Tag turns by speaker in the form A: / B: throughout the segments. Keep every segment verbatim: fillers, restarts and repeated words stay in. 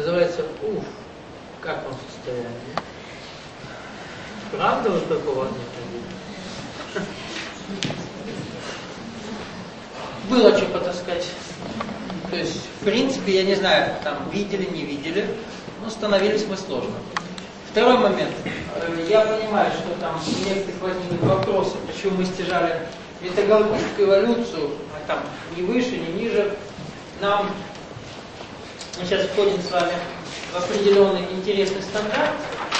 A: Называется уф, как вам состояние? Правда вот такого нет? Было что потаскать. То есть, в принципе, я не знаю, там видели, не видели, но становились мы сложно. Второй момент. Я понимаю, что там у некоторых возникли вопросы, почему мы стяжали метагалактическую эволюцию, а там ни выше, ни ниже. Нам мы сейчас входим с вами в определенный интересный стандарт,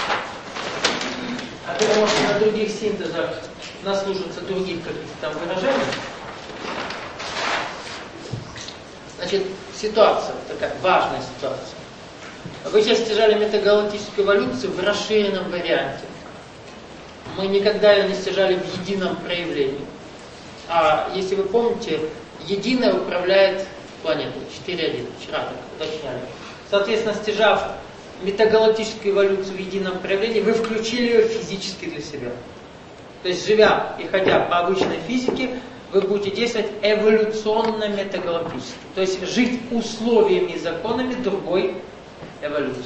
A: а потому что на других синтезах наслушаться других каких-то там выражений. Значит, ситуация, такая важная ситуация. Вы сейчас стяжали метагалактическую эволюцию в расширенном варианте. Мы никогда ее не стяжали в едином проявлении. А если вы помните, единое управляет планетой четыре один. Вчера так уточняли. Соответственно, стяжав метагалактическую эволюцию в едином проявлении, вы включили ее физически для себя. То есть, живя и ходя по обычной физике, вы будете действовать эволюционно-метагалактически. То есть, жить условиями и законами другой эволюции.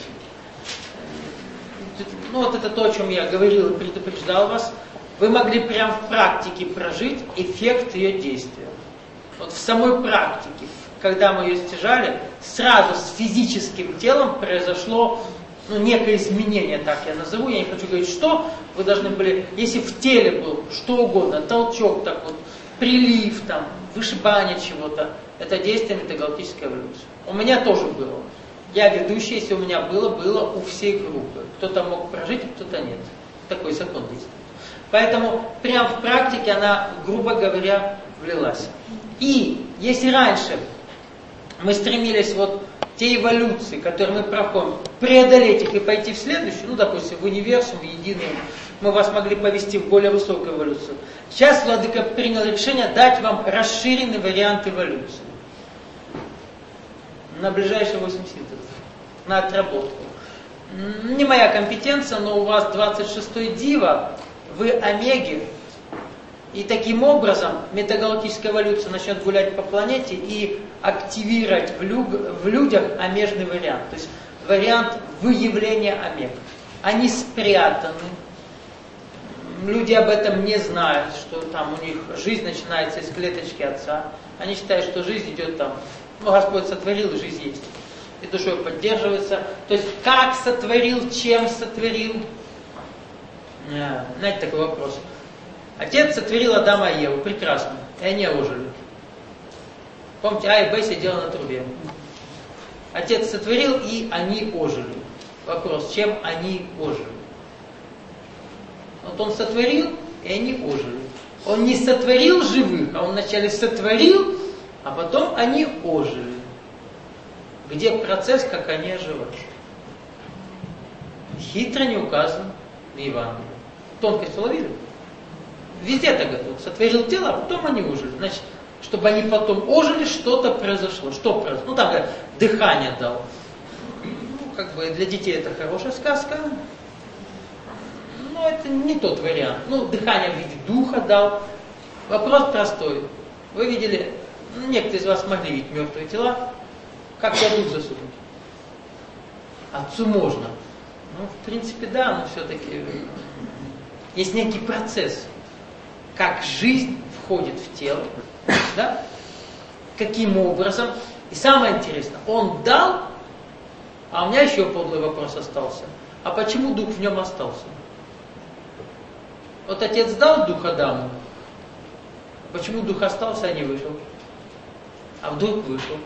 A: Ну вот это то, о чем я говорил и предупреждал вас. Вы могли прямо в практике прожить эффект ее действия. Вот в самой практике, когда мы ее стяжали, сразу с физическим телом произошло ну, некое изменение, так я назову, я не хочу говорить, что. Вы должны были, если в теле был что угодно, толчок, так вот, прилив, там, вышибание чего-то, это действие метагалактической эволюции. У меня тоже было. Я ведущий, если у меня было, было у всей группы. Кто-то мог прожить, а кто-то нет. Такой закон действует. Поэтому прямо в практике она, грубо говоря, влилась. И если раньше мы стремились вот те эволюции, которые мы проходим, преодолеть их и пойти в следующую, ну, допустим, в универсум, в единый, мы вас могли повести в более высокую эволюцию. Сейчас Владыка принял решение дать вам расширенный вариант эволюции. На ближайшие восемь синтезов. На отработку. Не моя компетенция, но у вас двадцать шестой дива, вы омеги, и таким образом метагалактическая эволюция начнет гулять по планете и активировать в, люд, в людях омежный вариант. То есть вариант выявления омег. Они спрятаны. Люди об этом не знают, что там у них жизнь начинается из клеточки отца. Они считают, что жизнь идет там. Ну, Господь сотворил, и жизнь есть. И душой поддерживается. То есть, как сотворил, чем сотворил? Знаете, такой вопрос. Отец сотворил Адама и Еву, прекрасно. И они ожили. Помните, А и Б сидела на трубе. Отец сотворил, и они ожили. Вопрос, чем они ожили? Вот он сотворил, и они ожили. Он не сотворил живых, а он вначале сотворил, а потом они ожили. Где процесс, как они оживают? Хитро не указано в Евангелии. Тонкость уловили? Везде так готово. Сотворил тело, а потом они ожили. Значит, чтобы они потом ожили, что-то произошло. Что произошло? Ну, там как дыхание дал. Ну, как бы для детей это хорошая сказка. Но это не тот вариант. Ну, дыхание в виде духа дал. Вопрос простой. Вы видели, ну, некоторые из вас могли видеть мертвые тела. Как я дух засунуть? Отцу можно. Ну, в принципе, да, но все-таки есть некий процесс. Как жизнь входит в тело, да? Каким образом? И самое интересное, он дал, а у меня еще подлый вопрос остался. А почему дух в нем остался? Вот отец дал дух Адаму, почему дух остался, а не вышел? А вдруг вышел?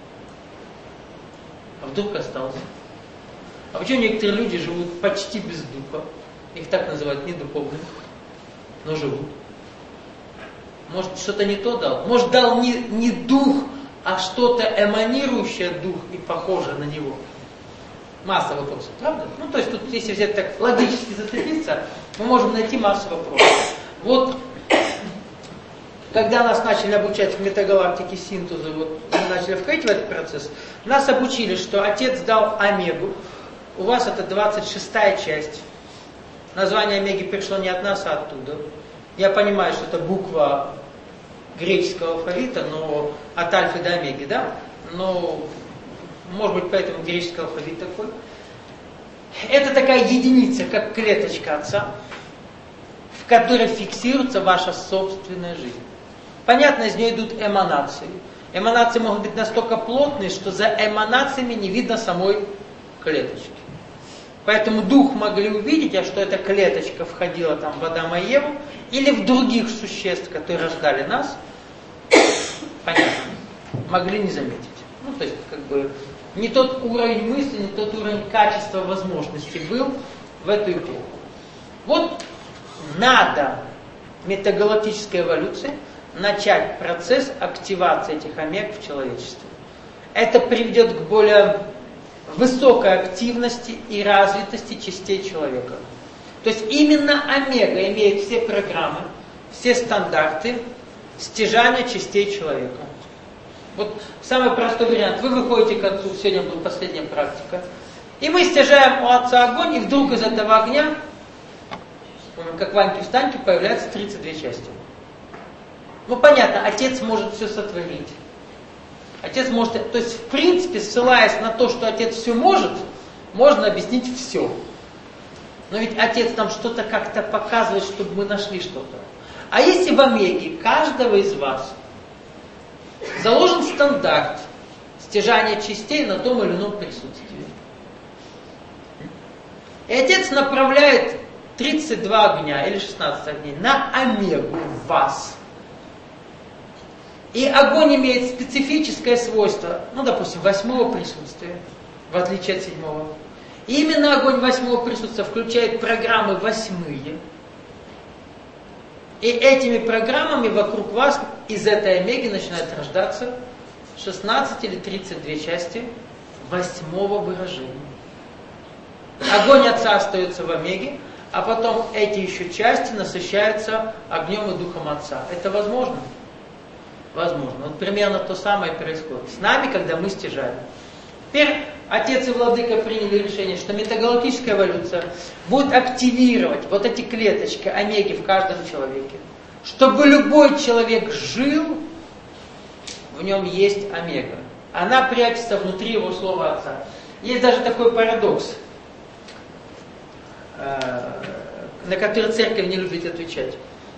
A: А вдруг остался? А почему некоторые люди живут почти без духа? Их так называют недуховными, но живут. Может, что-то не то дал? Может, дал не, не дух, а что-то эманирующее дух и похожее на него? Масса вопросов, правда? Ну, то есть, тут, если взять так логически зацепиться, мы можем найти массу вопросов. Вот, когда нас начали обучать в метагалактике синтеза, вот мы начали входить в этот процесс, нас обучили, что отец дал омегу, у вас это двадцать шестая часть. Название омеги пришло не от нас, а оттуда. Я понимаю, что это буква греческого алфавита, но от альфы до омеги, да? Но может быть, поэтому греческий алфавит такой. Это такая единица, как клеточка Отца, в которой фиксируется ваша собственная жизнь. Понятно, из нее идут эманации. Эманации могут быть настолько плотные, что за эманациями не видно самой клеточки. Поэтому дух могли увидеть, а что эта клеточка входила там в Адама и Еву, или в других существ, которые рождали нас, понятно, могли не заметить. Ну, то есть, как бы, не тот уровень мысли, не тот уровень качества возможностей был в эту эпоху. Вот надо метагалактической эволюции начать процесс активации этих омег в человечестве. Это приведет к более высокой активности и развитости частей человека. То есть именно омега имеет все программы, все стандарты стяжания частей человека. Вот самый простой вариант. Вы выходите к Отцу, сегодня была последняя практика, и мы стяжаем у Отца огонь, и вдруг из этого огня, как Ваньки-встаньки, появляются тридцать две части. Ну понятно, Отец может все сотворить. Отец может, то есть в принципе, ссылаясь на то, что Отец все может, можно объяснить все. Но ведь Отец нам что-то как-то показывает, чтобы мы нашли что-то. А если в омеге каждого из вас заложен стандарт стяжания частей на том или ином присутствии, и Отец направляет тридцать два огня или шестнадцать огней на омегу в вас, и огонь имеет специфическое свойство, ну, допустим, восьмого присутствия, в отличие от седьмого. И именно огонь восьмого присутствия включает программы восьмые. И этими программами вокруг вас из этой омеги начинают рождаться шестнадцать или тридцать две части восьмого выражения. Огонь Отца остается в омеге, а потом эти еще части насыщаются огнем и духом Отца. Это возможно? Возможно. Вот примерно то самое происходит с нами, когда мы стяжаем. Теперь Отец и Владыка приняли решение, что метагалактическая эволюция будет активировать вот эти клеточки омеги в каждом человеке. Чтобы любой человек жил, в нем есть омега. Она прячется внутри его слова Отца. Есть даже такой парадокс, на который церковь не любит отвечать.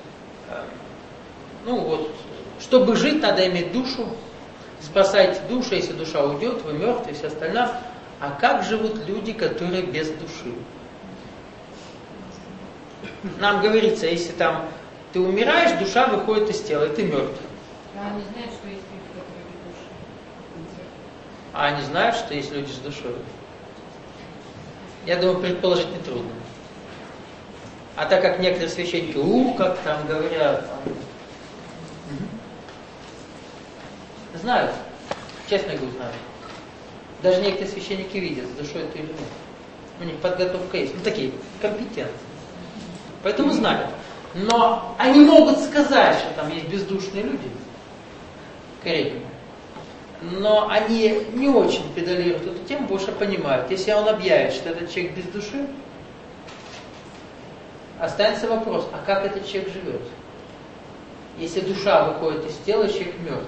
A: Ну вот, чтобы жить, надо иметь душу. Спасайте душу, если душа уйдет, вы мертвы и все остальное. А как живут люди, которые без души? Нам говорится, если там ты умираешь, душа выходит из тела, и ты мертв.
B: А они знают, что есть люди, которые без души?
A: А они знают, что есть люди с душой? Я думаю, предположить нетрудно. А так как некоторые священники, у, как там говорят, там, знают, честно говорю, знают. Даже некоторые священники видят, с душой это или нет. У них подготовка есть. Ну, такие, компетентные. Поэтому знают. Но они могут сказать, что там есть бездушные люди. Корректно. Но они не очень педалируют эту тему, больше понимают. Если он объявит, что этот человек без души, останется вопрос, а как этот человек живет? Если душа выходит из тела, человек мертвый.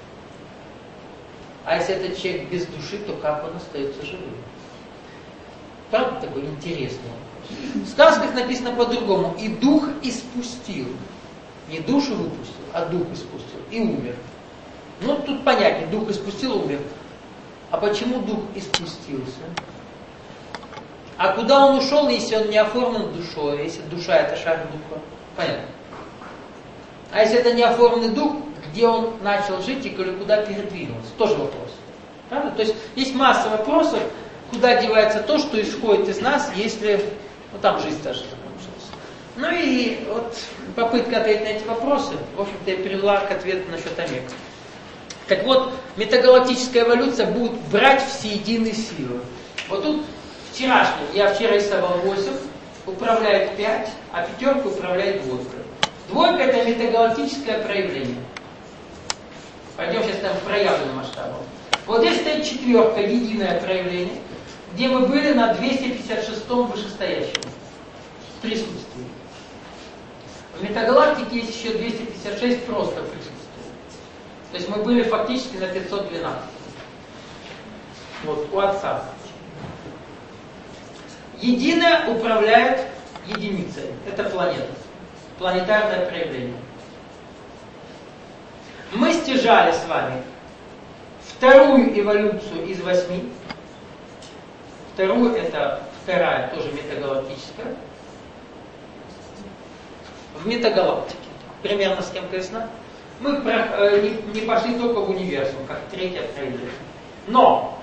A: А если этот человек без души, то как он остается живым? Правда, такой интересный вопрос. В сказках написано по-другому. И дух испустил. Не душу выпустил, а дух испустил. И умер. Ну, тут понятнее. Дух испустил, умер. А почему дух испустился? А куда он ушел, если он не оформлен душой? Если душа это шар духа? Понятно. А если это не оформленный дух, где он начал жить и куда передвинулся? Тоже вопрос. Правда? То есть есть масса вопросов, куда девается то, что исходит из нас, если ну, там жизнь даже закончилась. Ну и вот попытка ответить на эти вопросы, в общем-то, я привела к ответу насчет омег. Так вот, метагалактическая эволюция будет брать всеединые силы. Вот тут вчерашний, я вчера рисовал восемь, управляет пять, а пятерка управляет двойкой. Двойка это метагалактическое проявление. Пойдем сейчас там проявленным масштабом. Вот здесь стоит четверка, единое проявление, где мы были на двести пятьдесят шестом вышестоящем присутствии. В метагалактике есть еще двести пятьдесят шесть просто присутствия. То есть мы были фактически на пятьсот двенадцать. Вот, у Отца. Единое управляет единицей. Это планета. Планетарное проявление. Мы стяжали с вами вторую эволюцию из восьми. Вторую, это вторая, тоже метагалактическая. В метагалактике. Примерно с кем ясно. Мы про, э, не, не пошли только в универсум, как третье проявление. Но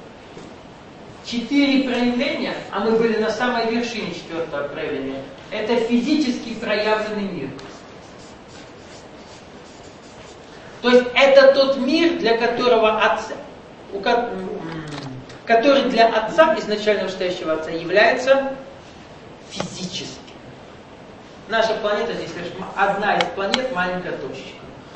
A: четыре проявления, а мы были на самой вершине четвертого проявления, это физически проявленный мир. То есть это тот мир, для которого отца, у, который для Отца, изначально вышестоящего Отца, является физическим. Наша планета здесь лишь одна из планет, маленькая точечка.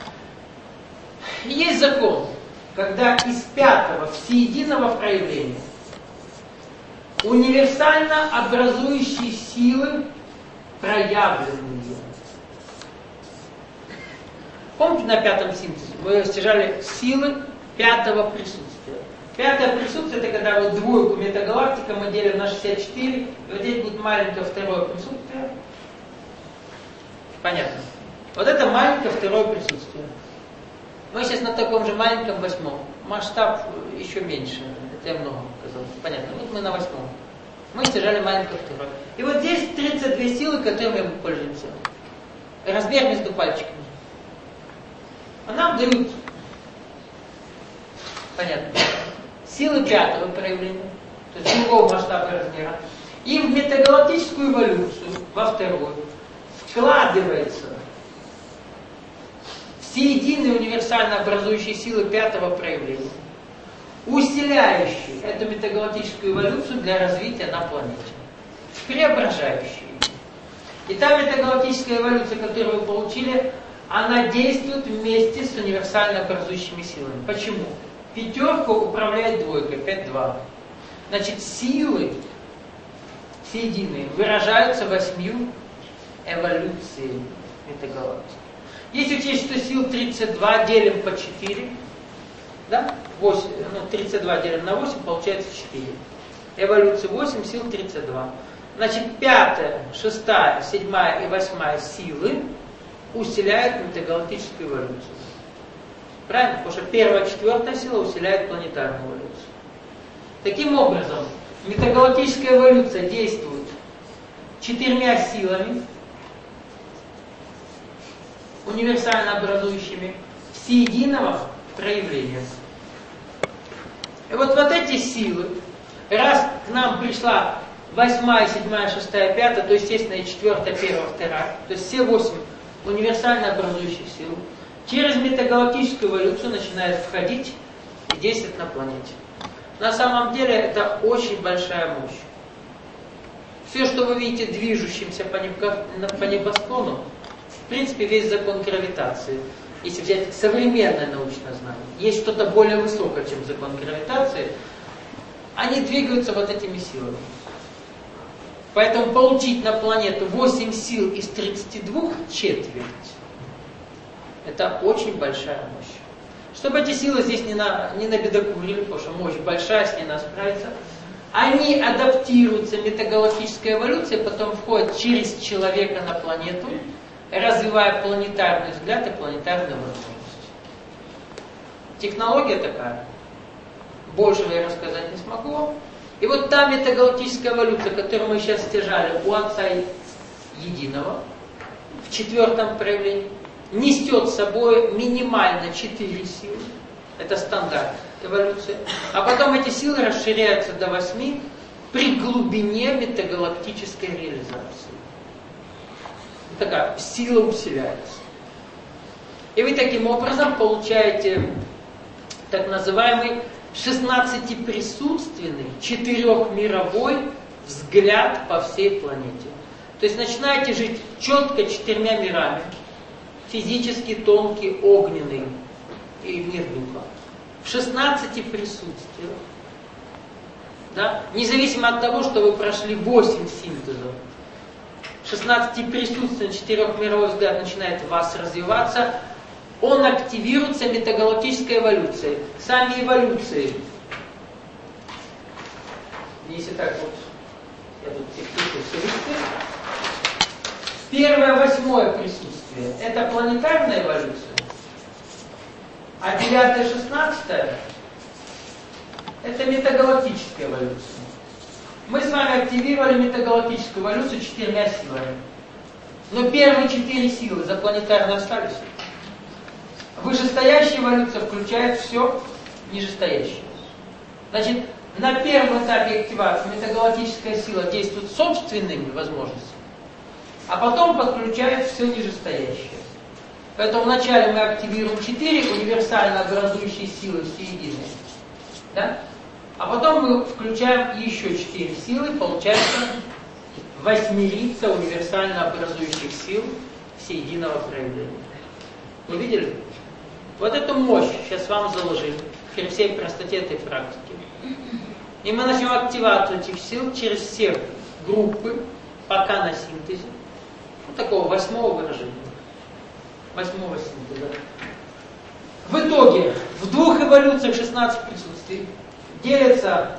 A: Есть закон, когда из пятого всеединого проявления универсально образующие силы проявленные. Помните, на пятом синтезе мы стяжали силы пятого присутствия. Пятое присутствие — это когда вот двойку метагалактика мы делим на шестьдесят четыре, и вот здесь будет маленькое второе присутствие. Понятно. Вот это маленькое второе присутствие. Мы сейчас на таком же маленьком восьмом. Масштаб еще меньше. Это я много сказал. Понятно. Вот мы на восьмом. Мы стяжали маленькое второе. И вот здесь тридцать две силы, которыми мы пользуемся. Размер между пальчиками. А нам дают, понятно, силы пятого проявления, то есть другого масштаба размера. И в метагалактическую эволюцию, во вторую, вкладывается всеединые универсально образующие силы пятого проявления, усиляющие эту метагалактическую эволюцию для развития на планете, преображающие. И та метагалактическая эволюция, которую вы получили, она действует вместе с универсально образующими силами. Почему? Пятерка управляет двойкой, пять-два. Значит, силы всеединые выражаются восьмью эволюциями метагалактики. Если учесть, что сил тридцать два делим по четыре, да? восемь, ну, тридцать два делим на восемь, получается четыре. Эволюция восемь, сил тридцать два. Значит, пятая, шестая, седьмая и восьмая силы усиляют метагалактическую эволюцию. Правильно? Потому что первая, четвертая сила усиляет планетарную эволюцию. Таким образом, метагалактическая эволюция действует четырьмя силами, универсально образующими всеединого проявления. И вот, вот эти силы, раз к нам пришла восьмая, седьмая, шестая, пятая, то естественно и четвертая, первая, вторая, то есть все восемь универсально образующих сил, через метагалактическую эволюцию начинает входить и действовать на планете. На самом деле это очень большая мощь. Все, что вы видите движущимся по, небо, по небосклону, в принципе весь закон гравитации, если взять современное научное знание, есть что-то более высокое, чем закон гравитации, они двигаются вот этими силами. Поэтому получить на планету восемь сил из тридцати двух четверть. Это очень большая мощь. Чтобы эти силы здесь не, на, не набедокурили, потому что мощь большая, с ней надо справиться, они адаптируются, метагалактическая эволюция, потом входят через человека на планету, развивая планетарный взгляд и планетарную возможность. Технология такая. Большего я рассказать не смогу. И вот та метагалактическая эволюция, которую мы сейчас стяжали у Отца Единого, в четвертом проявлении, несет с собой минимально четыре силы. Это стандарт эволюции. А потом эти силы расширяются до восьми при глубине метагалактической реализации. Такая сила усиляется. И вы таким образом получаете так называемый шестнадцатиприсутственный, четырехмировой взгляд по всей планете. То есть начинаете жить четко четырьмя мирами. Физический, тонкий, огненный и мир духа. В шестнадцати присутствиях. Да? Независимо от того, что вы прошли восемь синтезов. шестнадцатиприсутственный четырехмировой взгляд начинает в вас развиваться. Он активируется метагалактической эволюцией. Сами эволюции Если так вот, я тут пишу все листы. Первое, восьмое присутствие – это планетарная эволюция, а девятое, шестнадцатое – это метагалактическая эволюция. Мы с вами активировали метагалактическую эволюцию четырьмя силами. Но первые четыре силы за планетарной остались. Вышестоящая эволюция включает все нижестоящее. Значит, на первом этапе активации метагалактическая сила действует собственными возможностями, а потом подключает все нижестоящее. Поэтому вначале мы активируем четыре универсально образующие силы всеединые. Да? А потом мы включаем еще четыре силы, получается восьмерица универсально образующих сил всеединого проявления. Вы видели? Вот эту мощь сейчас вам заложили при всей простоте этой практики. И мы начнем активацию этих сил через все группы, пока на синтезе. Вот такого восьмого выражения. Восьмого синтеза. В итоге, в двух эволюциях шестнадцать присутствий делятся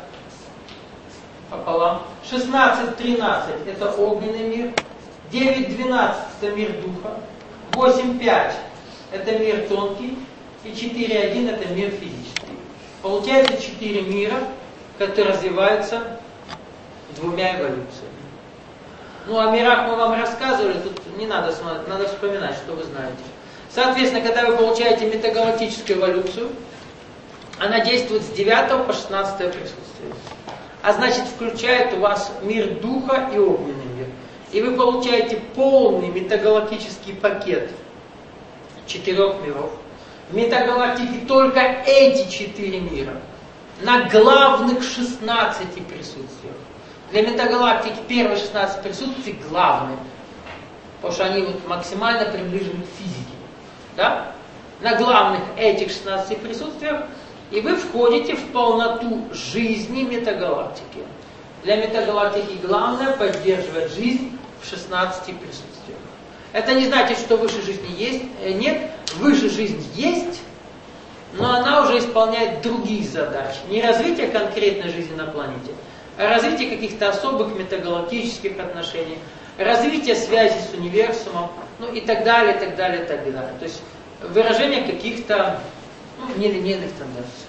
A: пополам. шестнадцать тринадцать это огненный мир, девять двенадцать это мир духа, восемь пять это мир тонкий, и четыре один это мир физический. Получается четыре мира, которые развиваются двумя эволюциями. Ну, о мирах мы вам рассказывали, тут не надо смотреть, надо вспоминать, что вы знаете. Соответственно, когда вы получаете метагалактическую эволюцию, она действует с девятого по шестнадцатое присутствие. А значит, включает у вас мир духа и огненный мир. И вы получаете полный метагалактический пакет четырех миров. В метагалактике только эти четыре мира на главных шестнадцати присутствиях. Для метагалактики первые шестнадцать присутствий главные, потому что они вот максимально приближены к физике. Да? На главных этих шестнадцати присутствиях и вы входите в полноту жизни метагалактики. Для метагалактики главное поддерживать жизнь в шестнадцати присутствиях. Это не значит, что выше жизни есть, нет, выше жизнь есть, но она уже исполняет другие задачи. Не развитие конкретной жизни на планете, а развитие каких-то особых метагалактических отношений, развитие связи с универсумом, ну и так далее, и так далее, и так далее. То есть выражение каких-то ну, нелинейных тенденций.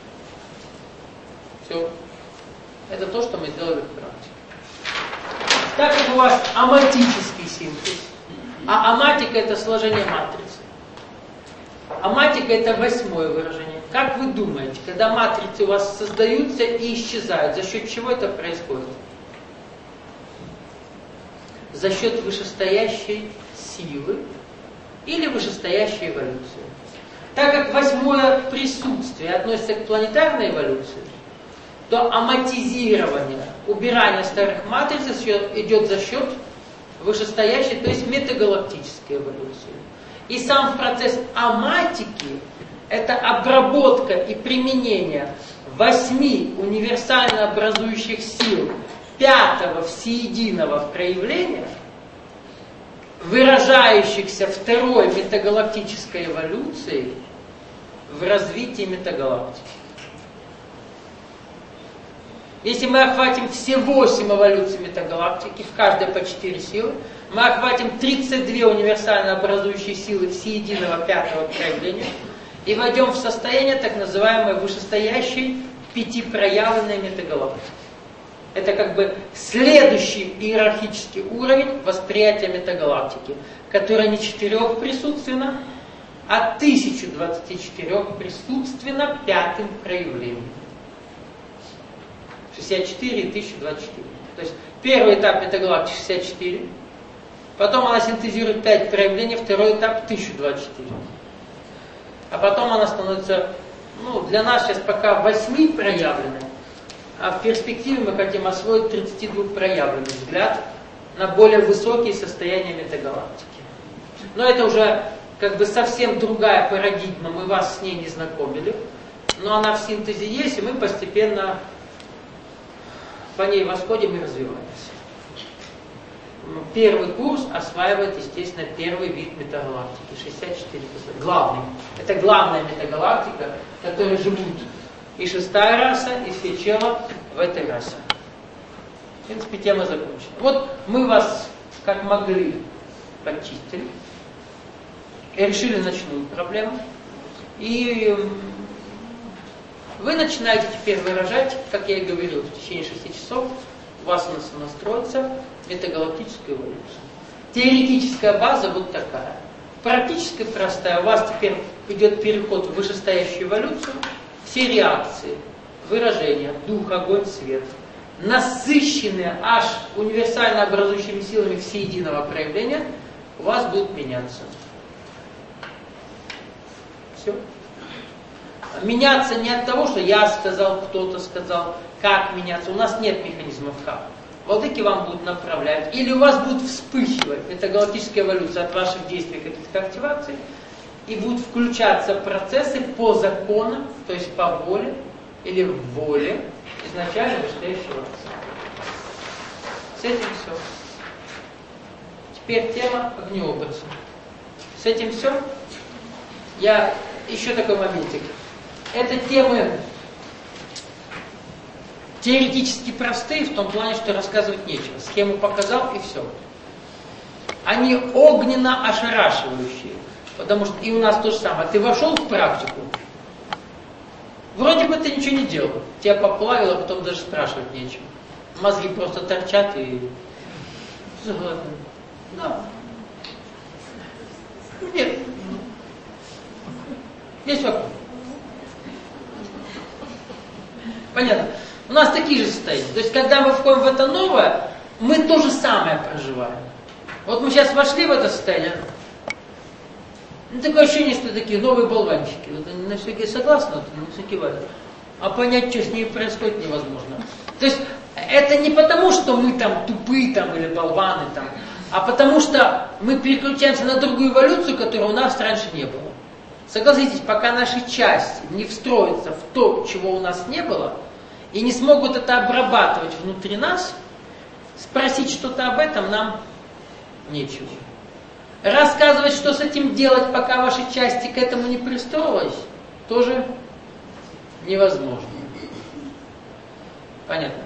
A: Все. Это то, что мы сделали в практике. Так как у вас аматический синтез, а аматика это сложение матрицы. Аматика это восьмое выражение. Как вы думаете, когда матрицы у вас создаются и исчезают, за счет чего это происходит? За счет вышестоящей силы или вышестоящей эволюции. Так как восьмое присутствие относится к планетарной эволюции, то аматизирование, убирание старых матриц идет за счет вышестоящей, то есть метагалактической эволюции. И сам процесс аматики – это обработка и применение восьми универсально образующих сил пятого всеединого проявления, выражающихся второй метагалактической эволюцией в развитии метагалактики. Если мы охватим все восемь эволюций метагалактики, в каждой по четыре силы, мы охватим тридцать две универсально образующие силы всеединого пятого проявления и войдем в состояние так называемой вышестоящей пятипроявленной метагалактики. Это как бы следующий иерархический уровень восприятия метагалактики, которая не четырехприсутственна, а тысяча двадцать четыре присутственно пятым проявлением. шестьдесят четыре и тысяча двадцать четыре. То есть первый этап метагалактики шестьдесят четыре, потом она синтезирует пять проявлений, второй этап тысяча двадцать четыре. А потом она становится, ну, для нас сейчас пока восьми проявленной, а в перспективе мы хотим освоить тридцатидвухпроявленный взгляд на более высокие состояния метагалактики. Но это уже как бы совсем другая парадигма, мы вас с ней не знакомили, но она в синтезе есть, и мы постепенно по ней восходим и развиваемся. Первый курс осваивает, естественно, первый вид метагалактики, шестьдесят четыре процента. Главный. Это главная метагалактика, в которой живут и шестая раса, и все чела в этой расе. В принципе, тема закончена. Вот мы вас, как могли, подчистили. И решили ночную проблему. И вы начинаете теперь выражать, как я и говорил, в течение шести часов у вас у нас настроится метагалактическая эволюция. Теоретическая база вот такая. Практически простая. У вас теперь идет переход в вышестоящую эволюцию. Все реакции, выражения, дух, огонь, свет, насыщенные аж универсально образующими силами всеединого проявления, у вас будут меняться. Все. Меняться не от того, что я сказал, кто-то сказал, как меняться. У нас нет механизмов как. Владыки вам будут направлять. Или у вас будет вспыхивать метагалактическая эволюция от ваших действий, каких-то активаций. И будут включаться процессы по законам, то есть по воле или в воле изначально вышестоящего отца. С этим все. Теперь тема огнеобраза. С этим все. Я еще такой моментик. Это темы теоретически простые, в том плане, что рассказывать нечего. Схему показал и все. Они огненно ошарашивающие. Потому что и у нас то же самое. Ты вошел в практику, вроде бы ты ничего не делал. Тебя поплавило, потом даже спрашивать нечего. Мозги просто торчат и... Да. Нет. Есть вопрос? Понятно. У нас такие же состояния. То есть, когда мы входим в это новое, мы то же самое проживаем. Вот мы сейчас вошли в это состояние. Ну, такое ощущение, что такие новые болванчики. Вот они на всякие согласны, вот они все кивают. А понять, что с ними происходит, невозможно. То есть, это не потому, что мы там тупые там, или болваны, там, а потому что мы переключаемся на другую эволюцию, которой у нас раньше не было. Согласитесь, пока наши части не встроятся в то, чего у нас не было, и не смогут это обрабатывать внутри нас, спросить что-то об этом нам нечего. Рассказывать, что с этим делать, пока ваши части к этому не пристроились, тоже невозможно. Понятно?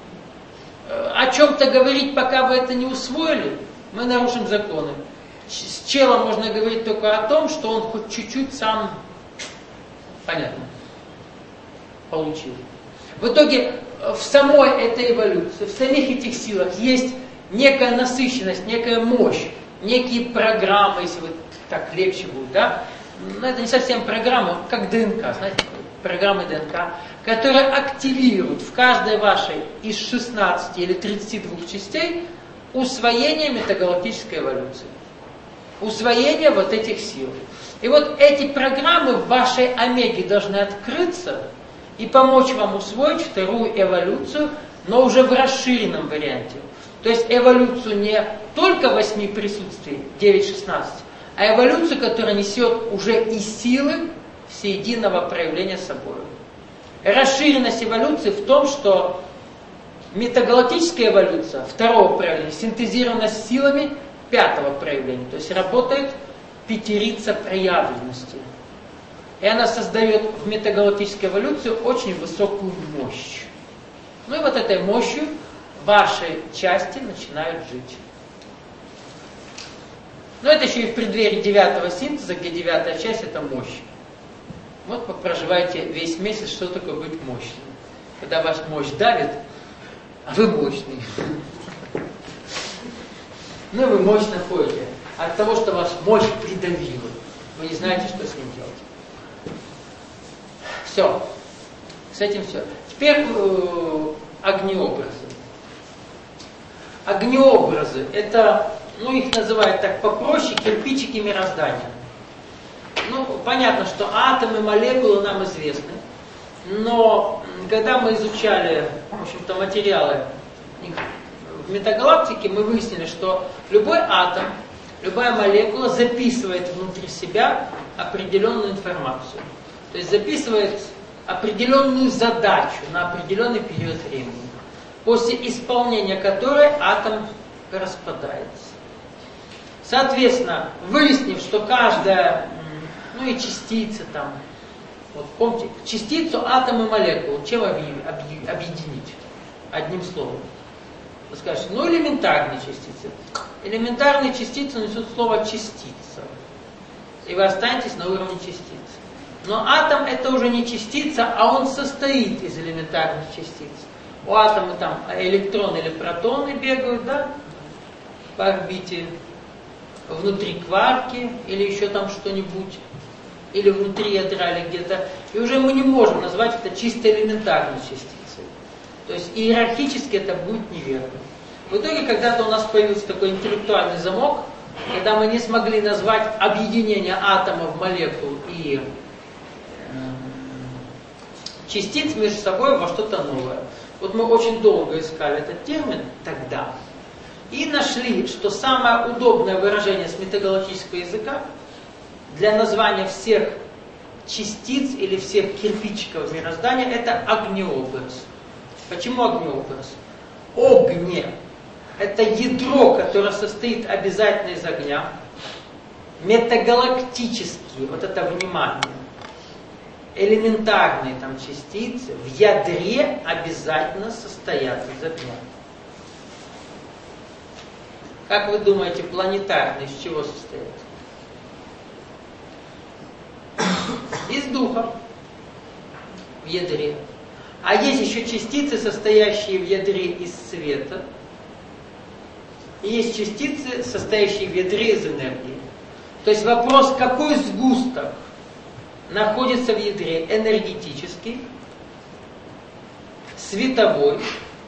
A: О чем-то говорить, пока вы это не усвоили, мы нарушим законы. С челом можно говорить только о том, что он хоть чуть-чуть сам, понятно, получил. В итоге в самой этой эволюции, в самих этих силах есть некая насыщенность, некая мощь, некие программы, если вот так легче будет, да? Но это не совсем программа, как ДНК, знаете, программы ДНК, которые активируют в каждой вашей из шестнадцати или тридцати двух частей усвоение метагалактической эволюции. Усвоение вот этих сил. И вот эти программы в вашей омеге должны открыться и помочь вам усвоить вторую эволюцию, но уже в расширенном варианте. То есть эволюцию не только восьми присутствий, девять шестнадцать, а эволюцию, которая несет уже и силы всеединого проявления собой. Расширенность эволюции в том, что метагалактическая эволюция второго проявления синтезирована с силами пятого проявления. То есть работает пятерица проявленности. И она создает в метагалактической эволюции очень высокую мощь. Ну и вот этой мощью ваши части начинают жить. Но это еще и в преддверии девятого синтеза, где девятая часть это мощь. Вот вы проживаете весь месяц, что такое быть мощным. Когда ваша мощь давит, а вы мощный. Ну и вы мощно ходите. От того, что ваша мощь придавила. Вы не знаете, что с ним делать. Все. С этим все. Теперь э, огнеобразы. Огнеобразы, это, ну их называют так попроще, кирпичики мироздания. Ну, понятно, что атомы, молекулы нам известны. Но когда мы изучали, в общем-то, материалы в метагалактике, мы выяснили, что любой атом, любая молекула записывает внутри себя определенную информацию. То есть записывает определенную задачу на определенный период времени, после исполнения которой атом распадается. Соответственно, выяснив, что каждая, ну и частица там, вот помните, частицу, атом и молекулу, чем объединить? Одним словом. Вы скажете, ну элементарные частицы. Элементарные частицы несут слово частица. И вы останетесь на уровне частиц. Но атом это уже не частица, а он состоит из элементарных частиц. У атома там электроны или протоны бегают, да, по орбите, внутри кварки или еще там что-нибудь, или внутри ядра, или где-то. И уже мы не можем назвать это чисто элементарной частицей. То есть иерархически это будет неверно. В итоге когда-то у нас появился такой интеллектуальный замок, когда мы не смогли назвать объединение атомов, молекул и э, частиц между собой во что-то новое. Вот мы очень долго искали этот термин тогда и нашли, что самое удобное выражение с метагалактического языка для названия всех частиц или всех кирпичиков мироздания это огнеобраз. Почему огнеобраз? Огне – это ядро, которое состоит обязательно из огня. Метагалактические, вот это внимание, элементарные там частицы в ядре обязательно состоят из огня. Как вы думаете, планетарные из чего состоят? Из духа в ядре. А есть еще частицы, состоящие в ядре из света. И есть частицы, состоящие в ядре из энергии. То есть вопрос, какой сгусток находится в ядре: энергетический, световой,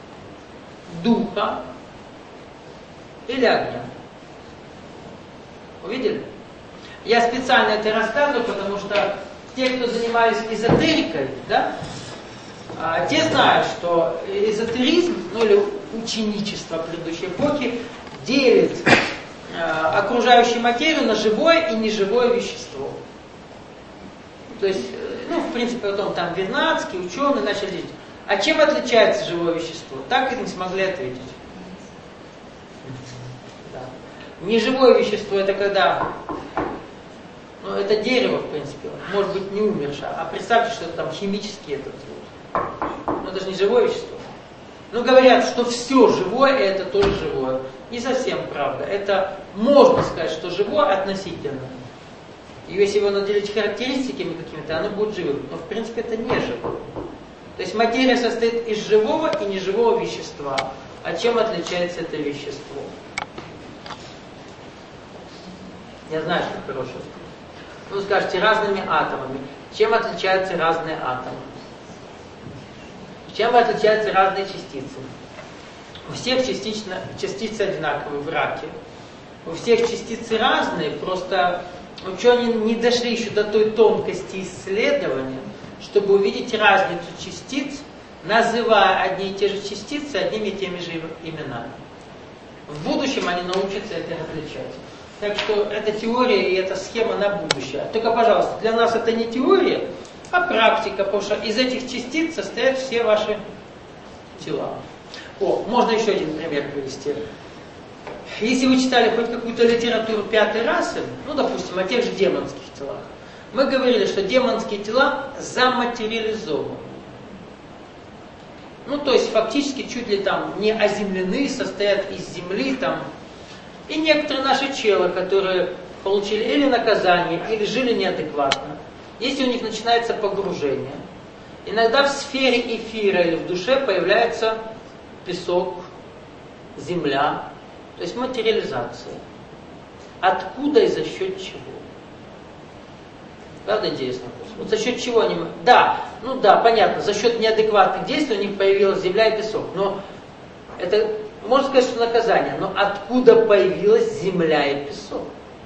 A: духа или огня. Увидели? Я специально это рассказываю, потому что те, кто занимались эзотерикой, да, те знают, что эзотеризм, ну или ученичество предыдущей эпохи, делит окружающую материю на живое и неживое вещество. То есть, ну, в принципе, потом там Вернадский, ученые начали делить. А чем отличается живое вещество? Так и не смогли ответить. Да. Неживое вещество это когда, ну, это дерево, в принципе, может быть не умершее, а представьте, что это там химический этот вот. Ну, это же не живое вещество. Ну, говорят, что все живое, и это тоже живое. Не совсем правда. Это можно сказать, что живое относительно. И если его наделить характеристиками какими-то, оно будет живым. Но в принципе это не живое. То есть материя состоит из живого и неживого вещества. А чем отличается это вещество? Я знаю, что хорошее. Вы скажете, разными атомами. Чем отличаются разные атомы? Чем отличаются разные частицы? У всех частично, частицы одинаковые в раке. У всех частицы разные, просто ученые не дошли еще до той тонкости исследования, чтобы увидеть разницу частиц, называя одни и те же частицы одними и теми же именами. В будущем они научатся это различать. Так что эта теория и эта схема на будущее. Только, пожалуйста, для нас это не теория, а практика, потому что из этих частиц состоят все ваши тела. О, можно еще один пример привести. Если вы читали хоть какую-то литературу пятой расы, ну, допустим, о тех же демонских телах, мы говорили, что демонские тела заматериализованы. Ну, то есть, фактически, чуть ли там не оземлены, состоят из земли, там. И некоторые наши челы, которые получили или наказание, или жили неадекватно, если у них начинается погружение, иногда в сфере эфира или в душе появляется песок, земля, то есть материализация. Откуда и за счет чего? Правда интересный вопрос? Вот за счет чего они... Да, ну да, понятно, за счет неадекватных действий у них появилась земля и песок. Но это, можно сказать, что наказание. Но откуда появилась земля и песок?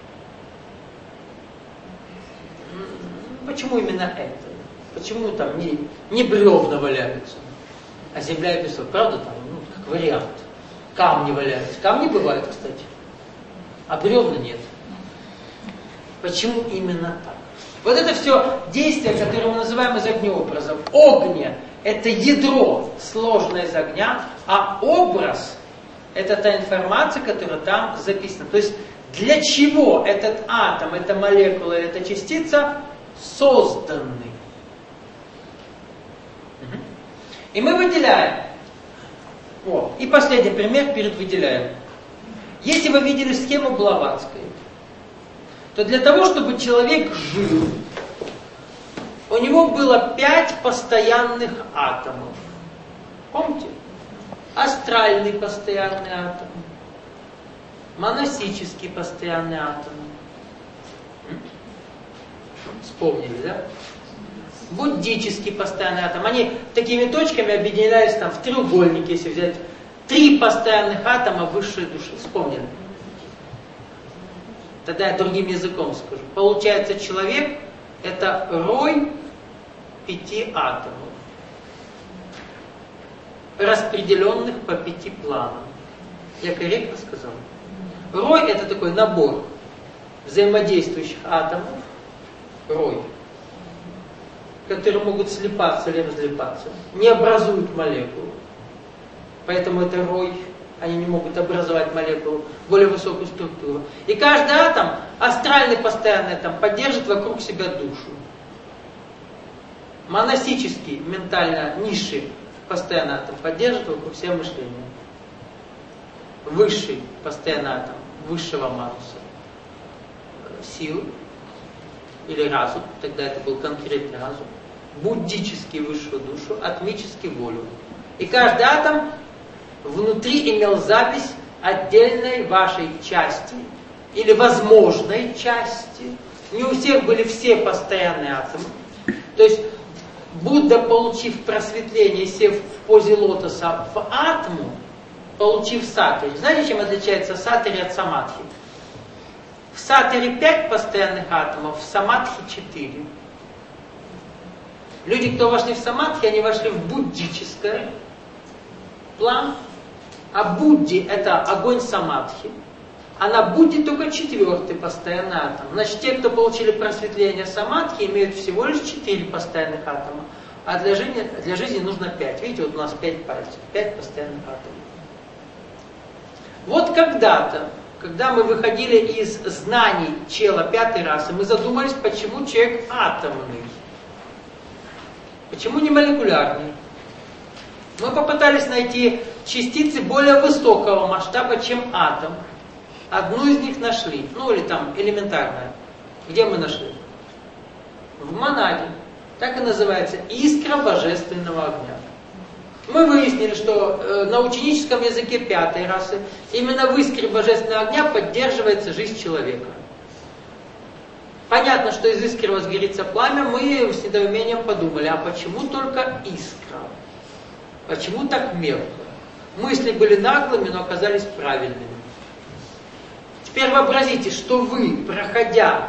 A: Почему именно это? Почему там не, не бревна валяются, а земля и песок? Правда там, ну, как вариант. Камни валяются. Камни бывают, кстати. А бревна нет. Почему именно так? Вот это все действия, которые мы называем из огнеобразов. Огня – это ядро, сложное из огня, а образ – это та информация, которая там записана. То есть для чего этот атом, эта молекула, эта частица созданы. И мы выделяем О, и последний пример перед выделяем. Если вы видели схему Блаватской, то для того, чтобы человек жил, у него было пять постоянных атомов. Помните? Астральный постоянный атом, монасический постоянный атом. Вспомнили, да? Буддический постоянный атом. Они такими точками объединялись там в треугольнике, если взять три постоянных атома высшей души. Вспомнили? Тогда я другим языком скажу. Получается, человек это рой пяти атомов, распределенных по пяти планам. Я корректно сказал? Рой это такой набор взаимодействующих атомов, рой, которые могут слипаться или разлипаться, не образуют молекулу. Поэтому это рой, они не могут образовать молекулу, более высокую структуру. И каждый атом, астральный постоянный атом, поддержит вокруг себя душу. Монасический, ментально низший постоянный атом поддержит вокруг себя мышление. Высший постоянный атом высшего мануса силу или разум, тогда это был конкретный разум, буддический высшую душу, атмический волю. И каждый атом внутри имел запись отдельной вашей части или возможной части. Не у всех были все постоянные атомы. То есть Будда, получив просветление, сев в позе лотоса в атму, получив сатори. Знаете, чем отличается сатори от самадхи? В сатори пять постоянных атомов, в самадхи четыре. Люди, кто вошли в самадхи, они вошли в буддический план. А Будди это огонь самадхи. А на Будде только четвертый постоянный атом. Значит, те, кто получили просветление самадхи, имеют всего лишь четыре постоянных атома. А для жизни, для жизни нужно пять. Видите, вот у нас пять пальцев, пять постоянных атомов. Вот когда-то, когда мы выходили из знаний чела пятой расы, мы задумались, почему человек атомный. Почему не молекулярный? Мы попытались найти частицы более высокого масштаба, чем атом. Одну из них нашли, ну или там элементарная. Где мы нашли? В монаде. Так и называется искра божественного огня. Мы выяснили, что э, на ученическом языке пятой расы именно в искре божественного огня поддерживается жизнь человека. Понятно, что из искры возгорится пламя, мы с недоумением подумали, а почему только искра? Почему так мелко? Мысли были наглыми, но оказались правильными. Теперь вообразите, что вы, проходя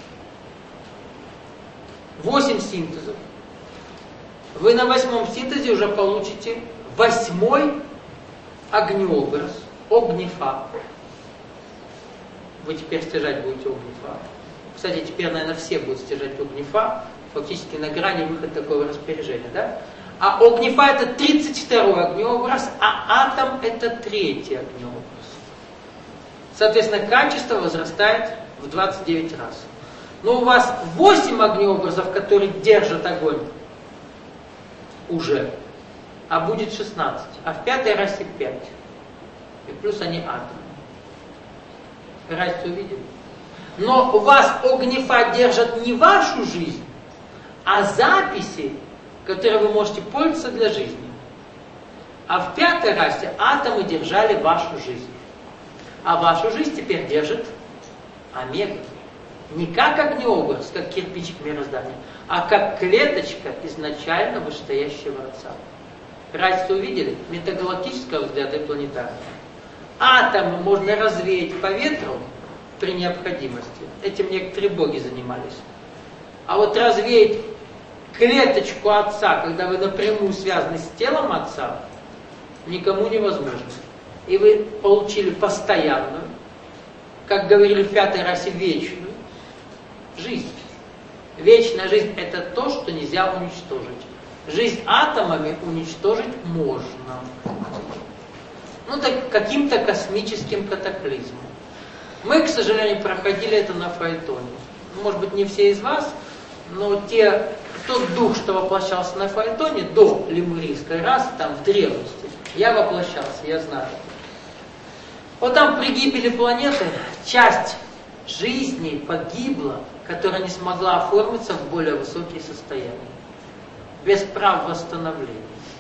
A: восемь синтезов, вы на восьмом синтезе уже получите восьмой огнеобраз, огнифа. Вы теперь стяжать будете огнифа. Кстати, теперь, наверное, все будут стяжать огнифа, фактически на грани выхода такого распоряжения, да? А огнифа это тридцать второй огнеобраз, а атом это третий огнеобраз. Соответственно, качество возрастает в двадцать девять раз. Но у вас восемь огнеобразов, которые держат огонь уже, а будет шестнадцать. А в пятой расе пять. И плюс они атомы. Разницу увидели? Но у вас огнифа держат не вашу жизнь, а записи, которые вы можете пользоваться для жизни. А в пятой расе атомы держали вашу жизнь. А вашу жизнь теперь держит омега. Не как огнеобраз, как кирпичик мироздания, а как клеточка изначально вышестоящего Отца. Разницу увидели? Метагалактического взгляда и планетарного. Атомы можно развеять по ветру при необходимости. Этим некоторые боги занимались. А вот развеять клеточку Отца, когда вы напрямую связаны с телом Отца, никому невозможно. И вы получили постоянную, как говорили в пятой расе, вечную жизнь. Вечная жизнь – это то, что нельзя уничтожить. Жизнь атомами уничтожить можно. Ну, так каким-то космическим катаклизмом. Мы, к сожалению, проходили это на Фаэтоне. Может быть, не все из вас, но те, тот дух, что воплощался на Фаэтоне до лемурийской расы, там в древности, Я воплощался, я знаю. Вот там при гибели планеты часть жизни погибла, которая не смогла оформиться в более высокие состояния. Без прав восстановления.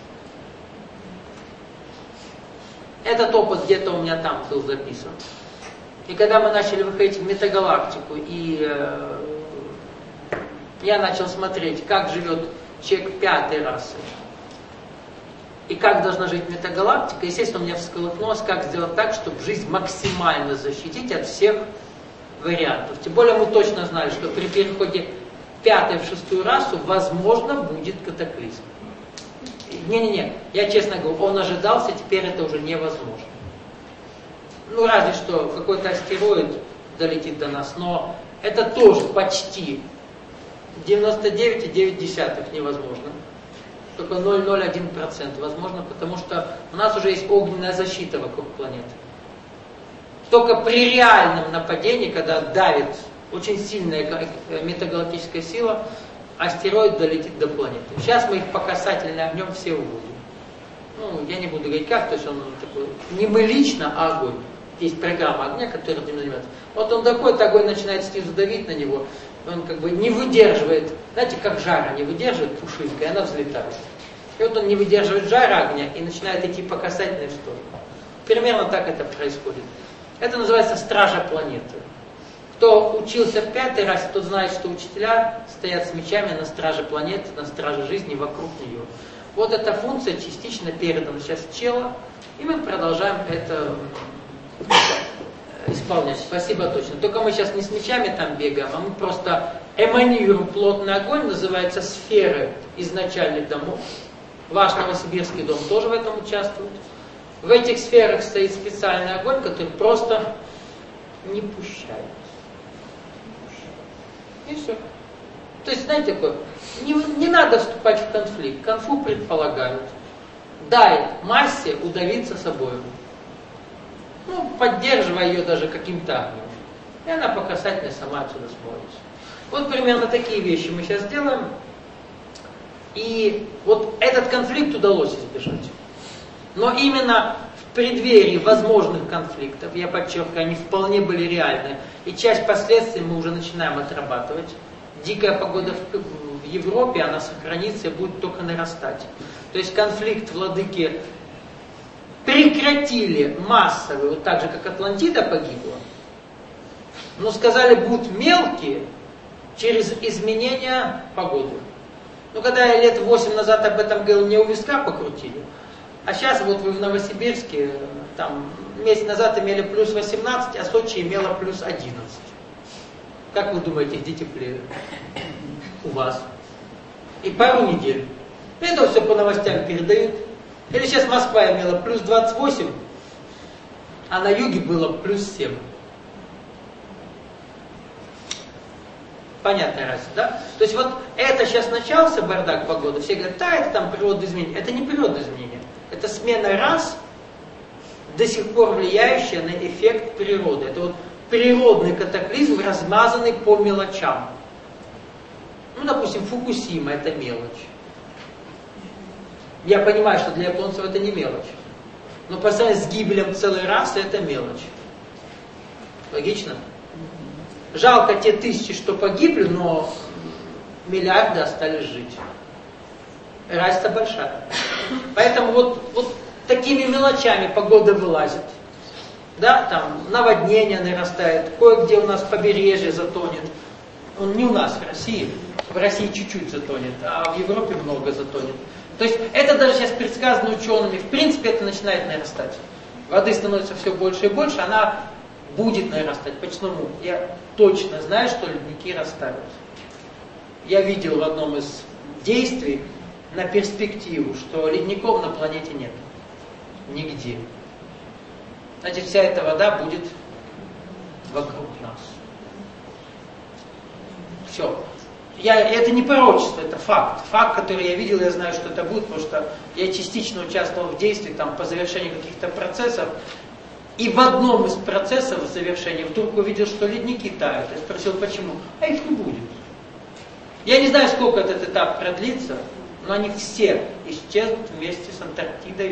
A: Этот опыт где-то у меня там был записан. И когда мы начали выходить в метагалактику, и э, я начал смотреть, как живет человек пятой расы, и как должна жить метагалактика, естественно, у меня всколыхнулось, как сделать так, чтобы жизнь максимально защитить от всех вариантов. Тем более мы точно знали, что при переходе пятой в шестую расу, возможно, будет катаклизм. Не-не-не, я честно говорю, он ожидался, теперь это уже невозможно. Ну, разве что какой-то астероид долетит до нас, но это тоже почти девяносто девять целых девять десятых невозможно. Только ноль целых ноль один процент возможно, потому что у нас уже есть огненная защита вокруг планеты. Только при реальном нападении, когда давит очень сильная метагалактическая сила, астероид долетит до планеты. Сейчас мы их по касательной огнем все уводим. Ну, я не буду говорить как, то есть он такой, не мы лично, а огонь. Есть программа огня, которая этим занимается. Вот он доходит, огонь начинает снизу давить на него, он как бы не выдерживает, знаете, как жара не выдерживает пушинка, и она взлетает. И вот он не выдерживает жара огня и начинает идти по касательной в сторону. Примерно так это происходит. Это называется стража планеты. Кто учился в пятой расе, тот знает, что учителя стоят с мечами на страже планеты, на страже жизни вокруг нее. Вот эта функция частично передана сейчас чела, и мы продолжаем это исполнять. Спасибо точно. Только мы сейчас не с мечами там бегаем, а мы просто эманируем плотный огонь, называется сферы изначальных домов. Ваш Новосибирский дом тоже в этом участвует. В этих сферах стоит специальный огонь, который просто не пущает. И все. То есть, знаете, такое, не, не надо вступать в конфликт. Конфу предполагают. Дай массе удавиться собой. Ну, поддерживая ее даже каким-то огнем. И она по касательной сама отсюда смотрится. Вот примерно такие вещи мы сейчас делаем. И вот этот конфликт удалось избежать. Но именно в преддверии возможных конфликтов, я подчеркиваю, они вполне были реальны, и часть последствий мы уже начинаем отрабатывать. Дикая погода в, в Европе, она сохранится и будет только нарастать. То есть конфликт владыки прекратили массовый, вот так же, как Атлантида погибла, но сказали, будут мелкие через изменения погоды. Ну, когда я лет восемь назад об этом говорил, мне у виска покрутили. А сейчас вот вы в Новосибирске, там месяц назад имели плюс восемнадцать, а Сочи имела плюс одиннадцать. Как вы думаете, где теплее? У вас. И пару недель. Это все по новостям передают. Или сейчас Москва имела плюс двадцать восемь, а на юге было плюс семь. Понятная разница, да? То есть вот это сейчас начался бардак погоды, все говорят, да, это там природные изменения. Это не природные изменения. Это смена рас, до сих пор влияющая на эффект природы. Это вот природный катаклизм, размазанный по мелочам. Ну, допустим, Фукусима – это мелочь. Я понимаю, что для японцев это не мелочь. Но по сравнению с гибелем целой расы это мелочь. Логично? Жалко те тысячи, что погибли, но миллиарды остались жить. Разница большая. Поэтому вот, вот такими мелочами погода вылазит. Да, там наводнение нарастает, кое-где у нас побережье затонет. Он не у нас, в России. В России чуть-чуть затонет, а в Европе много затонет. То есть это даже сейчас предсказано учеными. В принципе, это начинает нарастать. Воды становится все больше и больше, она будет нарастать. Почему? Я точно знаю, что ледники растают. Я видел в одном из действий на перспективу, что ледников на планете нет. Нигде. Значит, вся эта вода будет вокруг нас. Все. Я, это не пророчество, это факт. Факт, который я видел, я знаю, что это будет, потому что я частично участвовал в действии там, по завершению каких-то процессов. И в одном из процессов завершения вдруг увидел, что ледники тают. Я спросил, почему? А их не будет. Я не знаю, сколько этот этап продлится, но они все исчезнут вместе с Антарктидой, с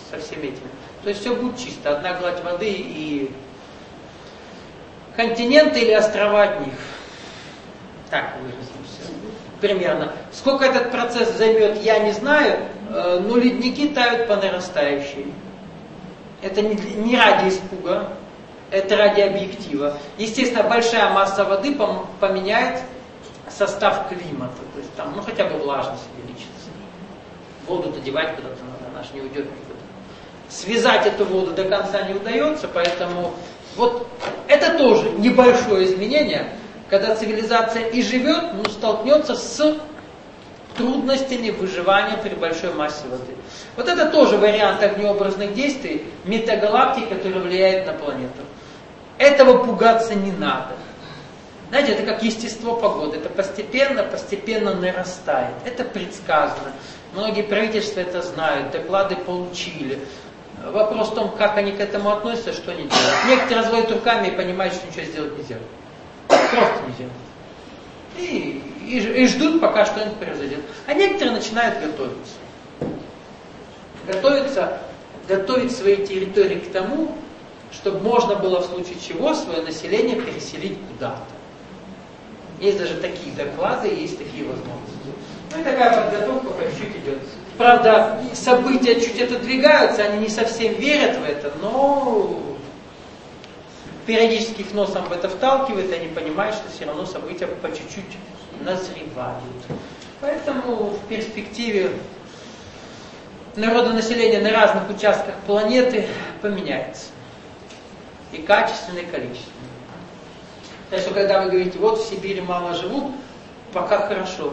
A: со всеми этими. То есть все будет чисто, одна гладь воды и континенты или острова от них. Так выразимся. Примерно. Сколько этот процесс займет, я не знаю, но ледники тают по нарастающей. Это не, не ради испуга, это ради объектива. Естественно, большая масса воды пом- поменяет состав климата. То есть там, ну хотя бы влажность увеличится. Воду-то девать куда-то надо, она же не уйдет никуда. Связать эту воду до конца не удается, поэтому вот это тоже небольшое изменение, когда цивилизация и живет, но столкнется с трудностями выживания при большой массе воды. Вот это тоже вариант огнеобразных действий метагалактик, который влияет на планету. Этого пугаться не надо. Знаете, это как естество погоды. Это постепенно, постепенно нарастает. Это предсказано. Многие правительства это знают, доклады получили. Вопрос в том, как они к этому относятся, что они делают. Некоторые разводят руками и понимают, что ничего сделать нельзя. Просто не делают. И, и, и ждут, пока что-нибудь произойдет. А некоторые начинают готовиться. Готовиться, готовить свои территории к тому, чтобы можно было в случае чего свое население переселить куда-то. Есть даже такие доклады, есть такие возможности. Ну и такая подготовка по чуть-чуть идет. Правда, события чуть отодвигаются, они не совсем верят в это, но периодически их носом в это вталкивают, и они понимают, что все равно события по чуть-чуть назревают. Поэтому в перспективе народонаселение на разных участках планеты поменяется. И качественно, и количественно. Так что когда вы говорите, вот в Сибири мало живут, пока хорошо.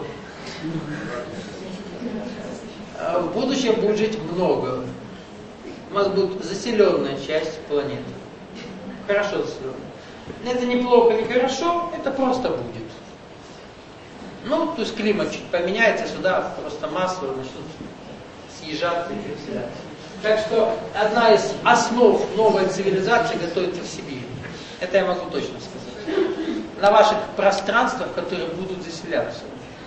A: В будущем будет жить много. У нас будет заселенная часть планеты. Хорошо заселенная. Это неплохо, не хорошо, это просто будет. Ну, то есть климат чуть поменяется, сюда просто массово начнут съезжаться и переселяться. Так что одна из основ новой цивилизации готовится в Сибири. Это я могу точно сказать. На ваших пространствах, которые будут заселяться.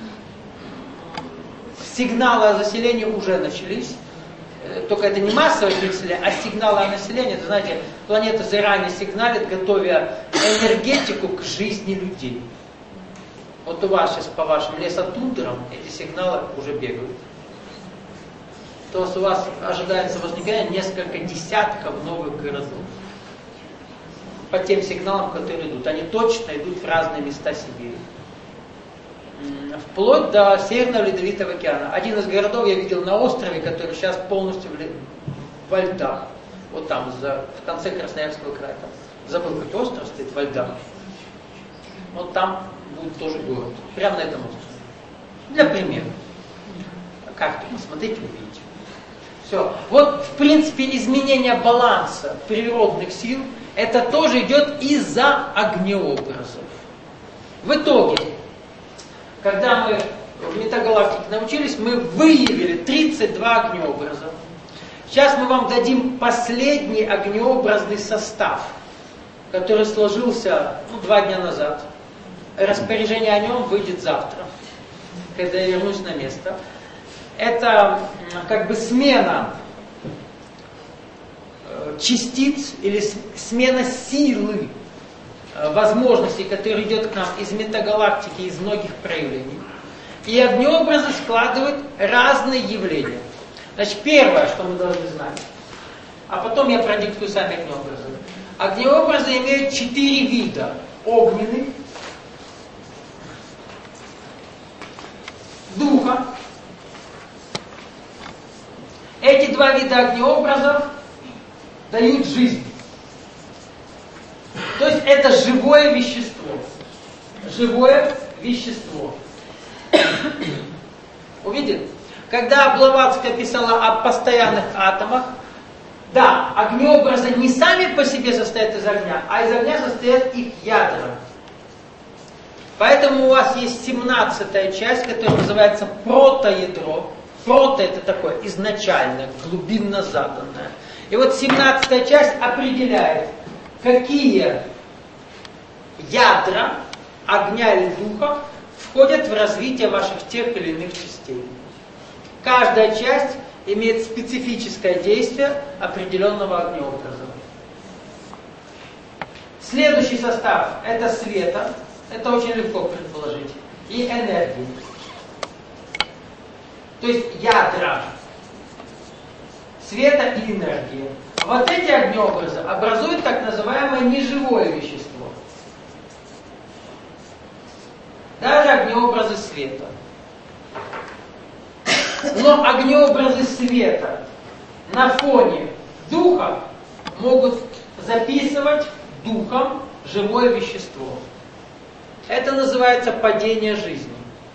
A: Сигналы о заселении уже начались. Только это не массовое переселение, а сигналы о населении. Это, знаете, планета заранее сигналит, готовя энергетику к жизни людей. Вот у вас сейчас по вашим лесотундрам эти сигналы уже бегают. То есть у вас ожидается возникновение несколько десятков новых городов. По тем сигналам, которые идут. Они точно идут в разные места Сибири. Вплоть до Северного Ледовитого океана. Один из городов я видел на острове, который сейчас полностью в, лед... во льдах. Вот там, за... в конце Красноярского края. Там. Забыл, какой остров стоит, во льдах. Вот там будет тоже город. Прямо на этом острове. Для примера. Карту посмотрите, увидите. Все. Вот, в принципе, изменение баланса природных сил, это тоже идет из-за огнеобразов. В итоге, когда мы в метагалактике научились, мы выявили тридцать два огнеобраза. Сейчас мы вам дадим последний огнеобразный состав, который сложился ну, два дня назад. Распоряжение о нем выйдет завтра, когда я вернусь на место. Это как бы смена частиц или смена силы возможностей, которые идет к нам из метагалактики, из многих проявлений. И огнеобразы складывают разные явления. Значит, первое, что мы должны знать, а потом я продиктую сами огнеобразы. Огнеобразы имеют четыре вида. Огненный, духа. Эти два вида огнеобразов дают жизнь. То есть это живое вещество. Живое вещество. Увидели? Когда Блаватская писала о постоянных атомах, да, огнеобразы не сами по себе состоят из огня, а из огня состоят их ядра. Поэтому у вас есть семнадцатая часть, которая называется протоядро. Прото это такое изначальное, глубинно заданное. И вот семнадцатая часть определяет, какие ядра огня или духа входят в развитие ваших тех или иных частей. Каждая часть имеет специфическое действие определенного огнеобраза. Следующий состав – это света, это очень легко предположить, и энергии. То есть ядра света и энергии. Вот эти огнеобразы образуют так называемое неживое вещество. Даже огнеобразы света. Но огнеобразы света на фоне духа могут записывать духом живое вещество. Это называется падение жизни.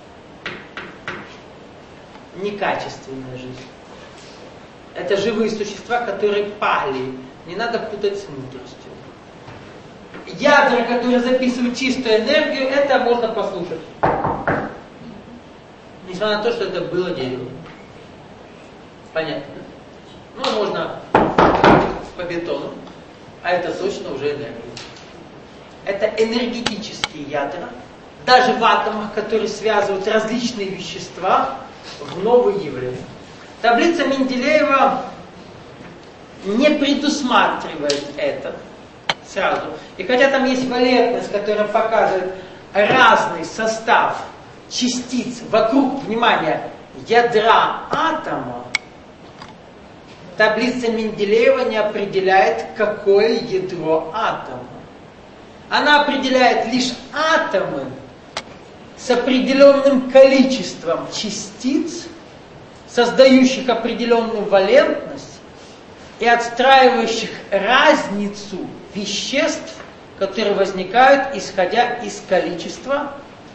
A: Некачественная жизнь. Это живые существа, которые пали. Не надо путать с мудростью. Ядра, которые записывают чистую энергию, это можно послушать. Несмотря на то, что это было дерево. Понятно? Ну, можно по бетону, а это точно уже энергия. Это энергетические ядра, даже в атомах, которые связывают различные вещества в новые явления. Таблица Менделеева не предусматривает это сразу. И хотя там есть валентность, которая показывает разный состав частиц вокруг, внимания, ядра атома, таблица Менделеева не определяет, какое ядро атома. Она определяет лишь атомы с определенным количеством частиц, создающих определенную валентность и отстраивающих разницу веществ, которые возникают, исходя из количества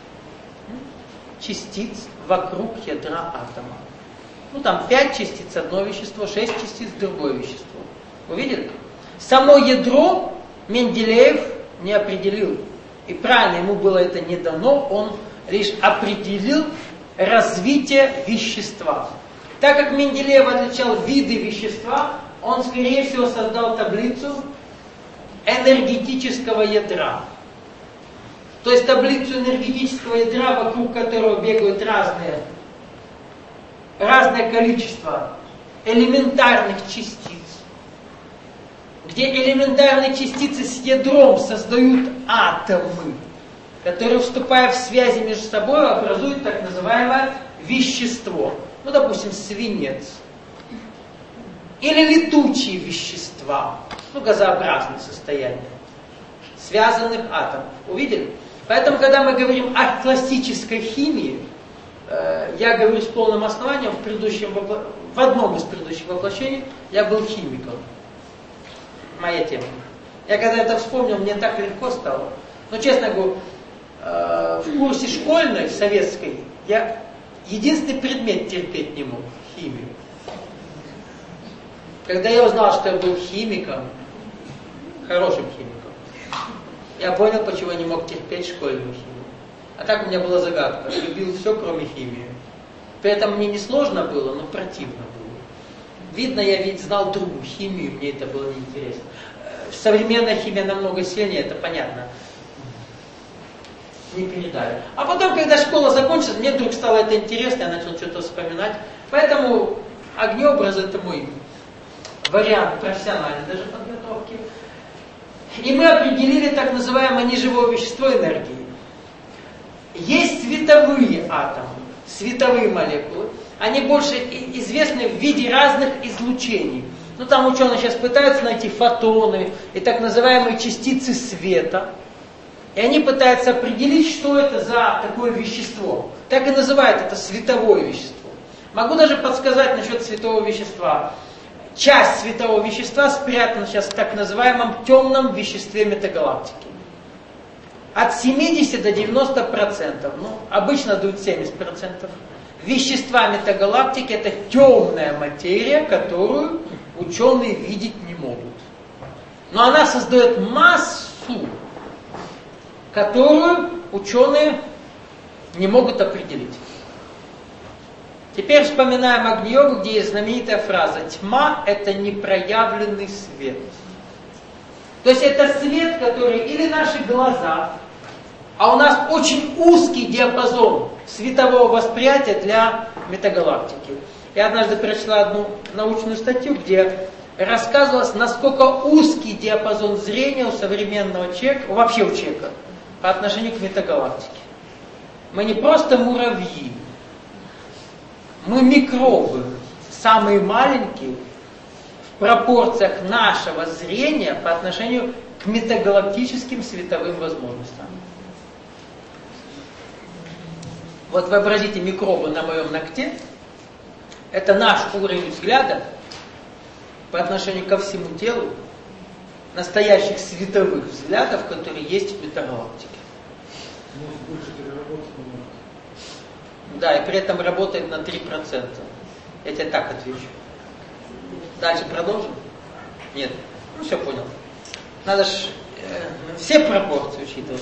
A: частиц вокруг ядра атома. Ну там пять частиц одно вещество, шесть частиц другое вещество. Увидели? Само ядро Менделеев не определил. И правильно, ему было это не дано, он лишь определил развитие вещества. Так как Менделеев отличал виды вещества, он, скорее всего, создал таблицу энергетического ядра. То есть таблицу энергетического ядра, вокруг которого бегают разные, разное количество элементарных частиц, где элементарные частицы с ядром создают атомы, которые, вступая в связи между собой, образуют так называемое вещество. Ну, допустим, свинец. Или летучие вещества, ну, газообразные состояния, связанных атомов. Увидели? Поэтому, когда мы говорим о классической химии, э, я говорю с полным основанием, в, предыдущем, в одном из предыдущих воплощений я был химиком. Моя тема. Я когда это вспомнил, мне так легко стало. Но, честно говорю, э, в курсе школьной, советской, я единственный предмет терпеть не мог – химию. Когда я узнал, что я был химиком, хорошим химиком, я понял, почему я не мог терпеть школьную химию. А так у меня была загадка. Я любил все, кроме химии. При этом мне не сложно было, но противно было. Видно, я ведь знал другую химию, мне это было неинтересно. Современная химия намного сильнее, это понятно. Не передали. А потом, когда школа закончилась, мне вдруг стало это интересно, я начал что-то вспоминать. Поэтому огнеобраз — это мой вариант профессиональной даже подготовки. И мы определили так называемое неживое вещество энергии. Есть световые атомы, световые молекулы. Они больше известны в виде разных излучений. Ну там ученые сейчас пытаются найти фотоны и так называемые частицы света. И они пытаются определить, что это за такое вещество. Так и называют это световое вещество. Могу даже подсказать насчет светового вещества. Часть светового вещества спрятана сейчас в так называемом темном веществе метагалактики. От семидесяти до девяноста процентов, ну, обычно дают семьдесят процентов. Вещества метагалактики — это темная материя, которую ученые видеть не могут. Но она создает массу, которую ученые не могут определить. Теперь вспоминаем Агни-йогу, где есть знаменитая фраза: «Тьма — это непроявленный свет». То есть это свет, который или наши глаза, а у нас очень узкий диапазон светового восприятия для метагалактики. Я однажды прочла одну научную статью, где рассказывалось, насколько узкий диапазон зрения у современного человека, вообще у человека, по отношению к метагалактике. Мы не просто муравьи, мы микробы, самые маленькие в пропорциях нашего зрения по отношению к метагалактическим световым возможностям. Вот вообразите микробы на моем ногте. Это наш уровень взгляда по отношению ко всему телу, настоящих световых взглядов, которые есть в метагалактике.
C: Может больше переработать немного.
A: Да, и при этом работает на три процента. Я тебе так отвечу. Дальше продолжим? Нет. Ну все понял. Надо ж э, все пропорции учитывать.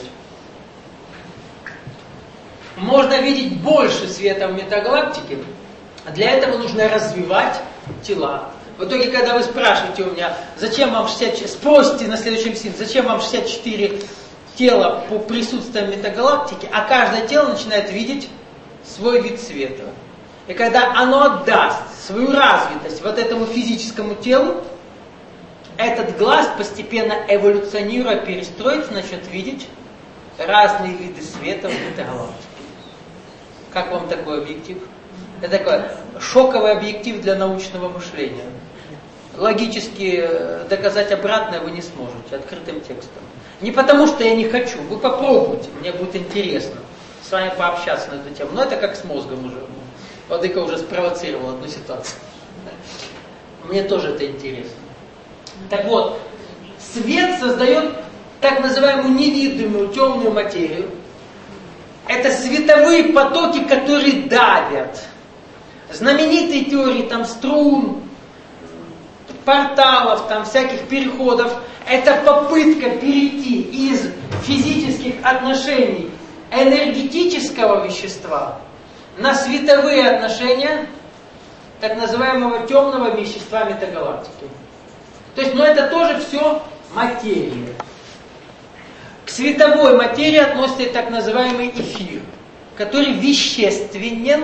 A: Можно видеть больше света в метагалактике, а для этого нужно развивать тела. В итоге, когда вы спрашиваете у меня, зачем вам шестьдесят четыре, спросите на следующем синте, зачем вам шестьдесят четыре тела по присутствию метагалактики, а каждое тело начинает видеть свой вид света. И когда оно отдаст свою развитость вот этому физическому телу, этот глаз постепенно эволюционируя, перестроится, начнет видеть разные виды света в метагалактике. Как вам такой объектив? Это такой шоковый объектив для научного мышления. Логически доказать обратное вы не сможете открытым текстом. Не потому, что я не хочу, вы попробуйте, мне будет интересно с вами пообщаться на эту тему. Но это как с мозгом уже. Владыка уже спровоцировал одну ситуацию. Мне тоже это интересно. Так вот, свет создает так называемую невидимую темную материю. Это световые потоки, которые давят. Знаменитые теории там струн, порталов, там всяких переходов. Это попытка перейти из физических отношений энергетического вещества на световые отношения так называемого темного вещества метагалактики. То есть, ну это тоже все материя. К световой материи относится и так называемый эфир, который вещественен.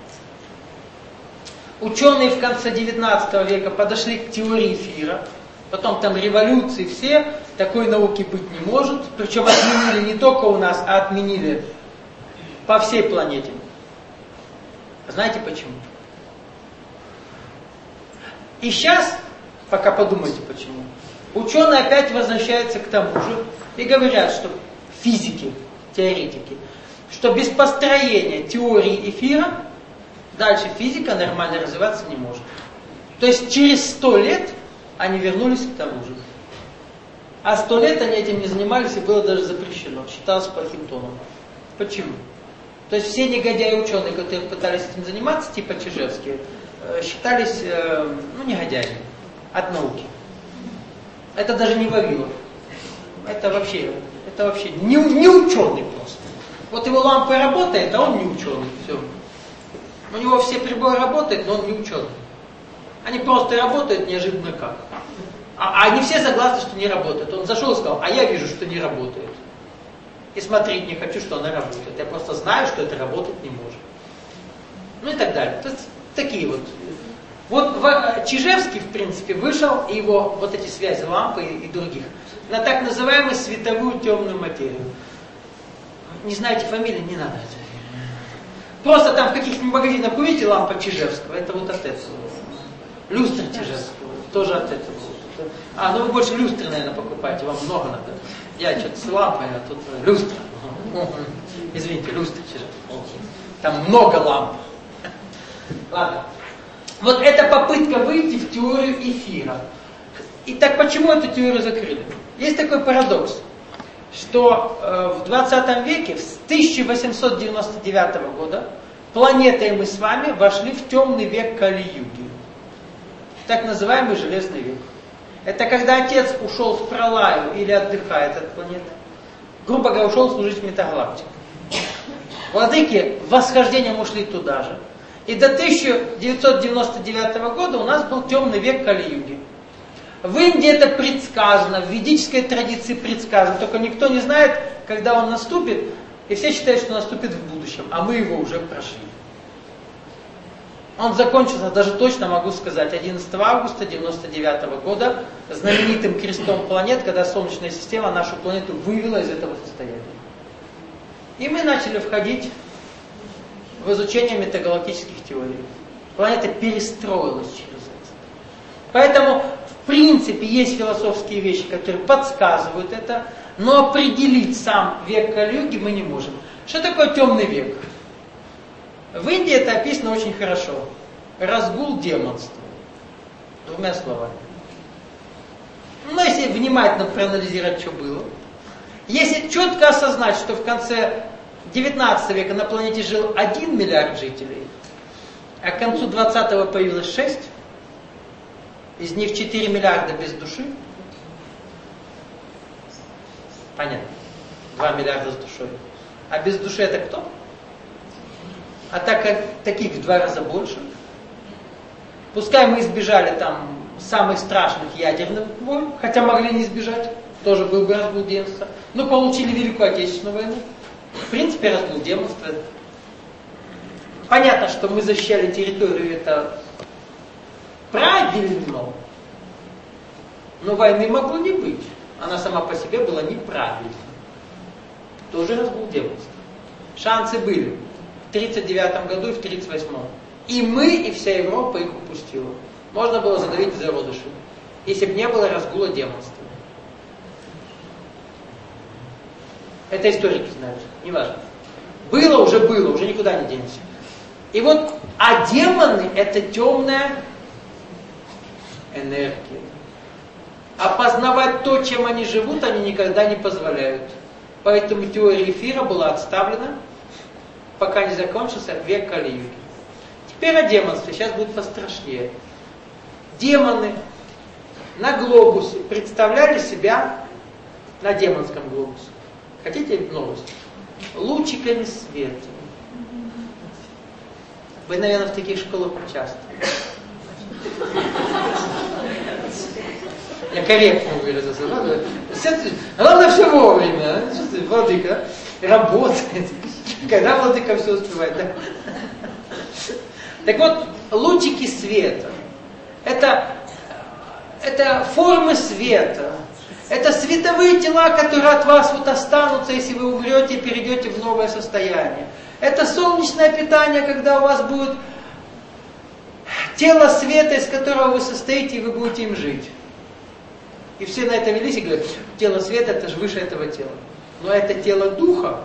A: Ученые в конце девятнадцатого века подошли к теории эфира, потом там революции все, такой науки быть не может, причем отменили не только у нас, а отменили по всей планете. Знаете почему? И сейчас, пока подумайте почему, ученые опять возвращаются к тому же и говорят, что физики, теоретики, что без построения теории эфира дальше физика нормально развиваться не может. То есть через сто лет они вернулись к тому же. А сто лет они этим не занимались и было даже запрещено. Считалось плохим тоном. Почему? То есть все негодяи-ученые, которые пытались этим заниматься, типа Чижевские, считались, ну, негодяями от науки. Это даже не Вавилов. Это вообще, это вообще не, не ученый просто. Вот его лампа работает, а он не ученый. Все. У него все приборы работают, но он не ученый. Они просто работают неожиданно как. А, а они все согласны, что не работают. Он зашел и сказал, а я вижу, что не работает. И смотреть не хочу, что она работает. Я просто знаю, что это работать не может. Ну и так далее. То есть такие вот. Вот в, Чижевский, в принципе, вышел, и его вот эти связи лампы и, и других, на так называемую световую темную материю. Не знаете фамилии, не надо это. Просто там в каких-нибудь магазинах увидите лампа Чижевского, это вот от этого. Люстра Чижевского, тоже от этого. А, ну вы больше люстры, наверное, покупаете, вам много надо. Я что-то с лампой, а тут люстра. Извините, люстра Чижевского. Там много ламп. Ладно. Вот это попытка выйти в теорию эфира. И так почему эту теорию закрыли? Есть такой парадокс, что э, в двадцатом веке, с тысяча восемьсот девяносто девятого года, планета и мы с вами вошли в темный век Кали-юги. Так называемый Железный век. Это когда Отец ушел в пролаю или отдыхает от планеты. Грубо говоря, ушел служить в метагалактику. Владыки восхождением ушли туда же. И до тысяча девятьсот девяносто девятого года у нас был темный век Кали-юги. В Индии это предсказано, в ведической традиции предсказано, только никто не знает, когда он наступит, и все считают, что наступит в будущем, а мы его уже прошли. Он закончился, даже точно могу сказать, одиннадцатого августа девяносто девятого года, знаменитым крестом планет, когда Солнечная система нашу планету вывела из этого состояния. И мы начали входить в изучение метагалактических теорий. Планета перестроилась через это. Поэтому, в принципе, есть философские вещи, которые подсказывают это, но определить сам век Кали-юги мы не можем. Что такое темный век? В Индии это описано очень хорошо. Разгул демонства. Двумя словами. Но если внимательно проанализировать, что было, если четко осознать, что в конце девятнадцатого века на планете жил один миллиард жителей, а к концу двадцатого появилось шесть, из них четыре миллиарда без души, понятно, два миллиарда с душой. А без души это кто? А так как таких в два раза больше. Пускай мы избежали там самых страшных ядерных войн, хотя могли не избежать, тоже был бы разгул демонства, но получили Великую Отечественную войну. В принципе, разгул демонства. Понятно, что мы защищали территорию, это правильно, но войны могло не быть. Она сама по себе была неправильной. Тоже разгул демонства. Шансы были. В тридцать девятом году и в тридцать восьмом. И мы, и вся Европа их упустила. Можно было задавить зародыши, если бы не было разгула демонства. Это историки знают, неважно. Было, уже было, уже никуда не денешься. И вот, а демоны это темная энергия. Опознавать то, чем они живут, они никогда не позволяют. Поэтому теория эфира была отставлена, пока не закончился век Кали-юги. Теперь о демонстве, сейчас будет пострашнее. Демоны на глобусе представляли себя, на демонском глобусе, хотите новость? Лучиками света. Вы, наверное, в таких школах участвовали. Я корректно выразился. Главное все вовремя. Владыка работает. Когда владыка все успевает, да? Так вот, лучики света. Это, это формы света. Это световые тела, которые от вас вот останутся, если вы умрете и перейдете в новое состояние. Это солнечное питание, когда у вас будет тело света, из которого вы состоите, и вы будете им жить. И все на это велись и говорят, тело света это же выше этого тела. Но это тело духа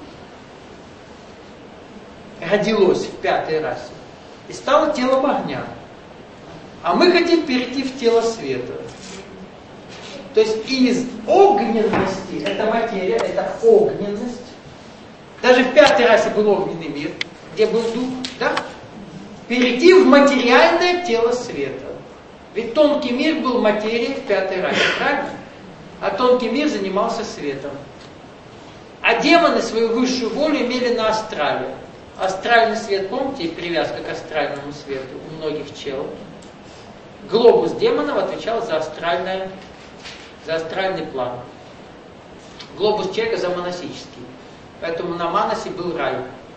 A: родилось в пятой расе и стало телом огня. А мы хотим перейти в тело света. То есть из огненности, это материя, это огненность. Даже в пятой расе был огненный мир, где был дух, да? Перейти в материальное тело света. Ведь тонкий мир был материей в пятой расе, правильно? А тонкий мир занимался светом. А демоны свою высшую волю имели на астрале. Астральный свет, помните, привязка к астральному свету у многих чел. Глобус демонов отвечал за астральное, за астральный план. Глобус человека за монасический. Поэтому на Манасе был рай.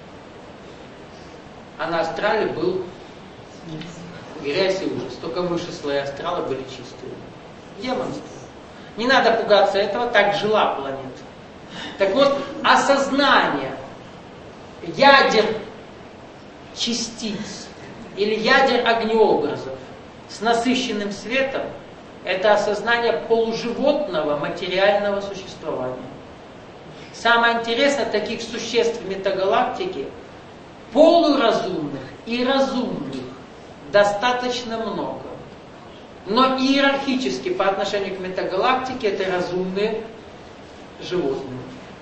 A: А на астрале был грязь и ужас. Только выше слои астрала были чистые. Демонство. Не надо пугаться этого, так жила планета. Так вот, осознание ядер частиц или ядер огнеобразов с насыщенным светом — это осознание полуживотного материального существования. Самое интересное, таких существ в метагалактике, полуразумных и разумных, достаточно много. Но иерархически по отношению к метагалактике это разумные животные.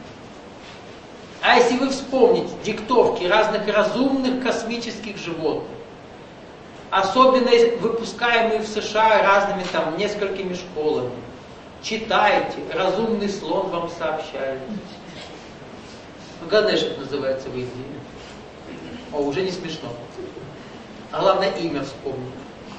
A: А если вы вспомните диктовки разных разумных космических животных, особенно выпускаемые в США разными там несколькими школами, читайте, разумный слон вам сообщает. Ганеш это называется в Индии. О, уже не смешно. А главное имя вспомнить.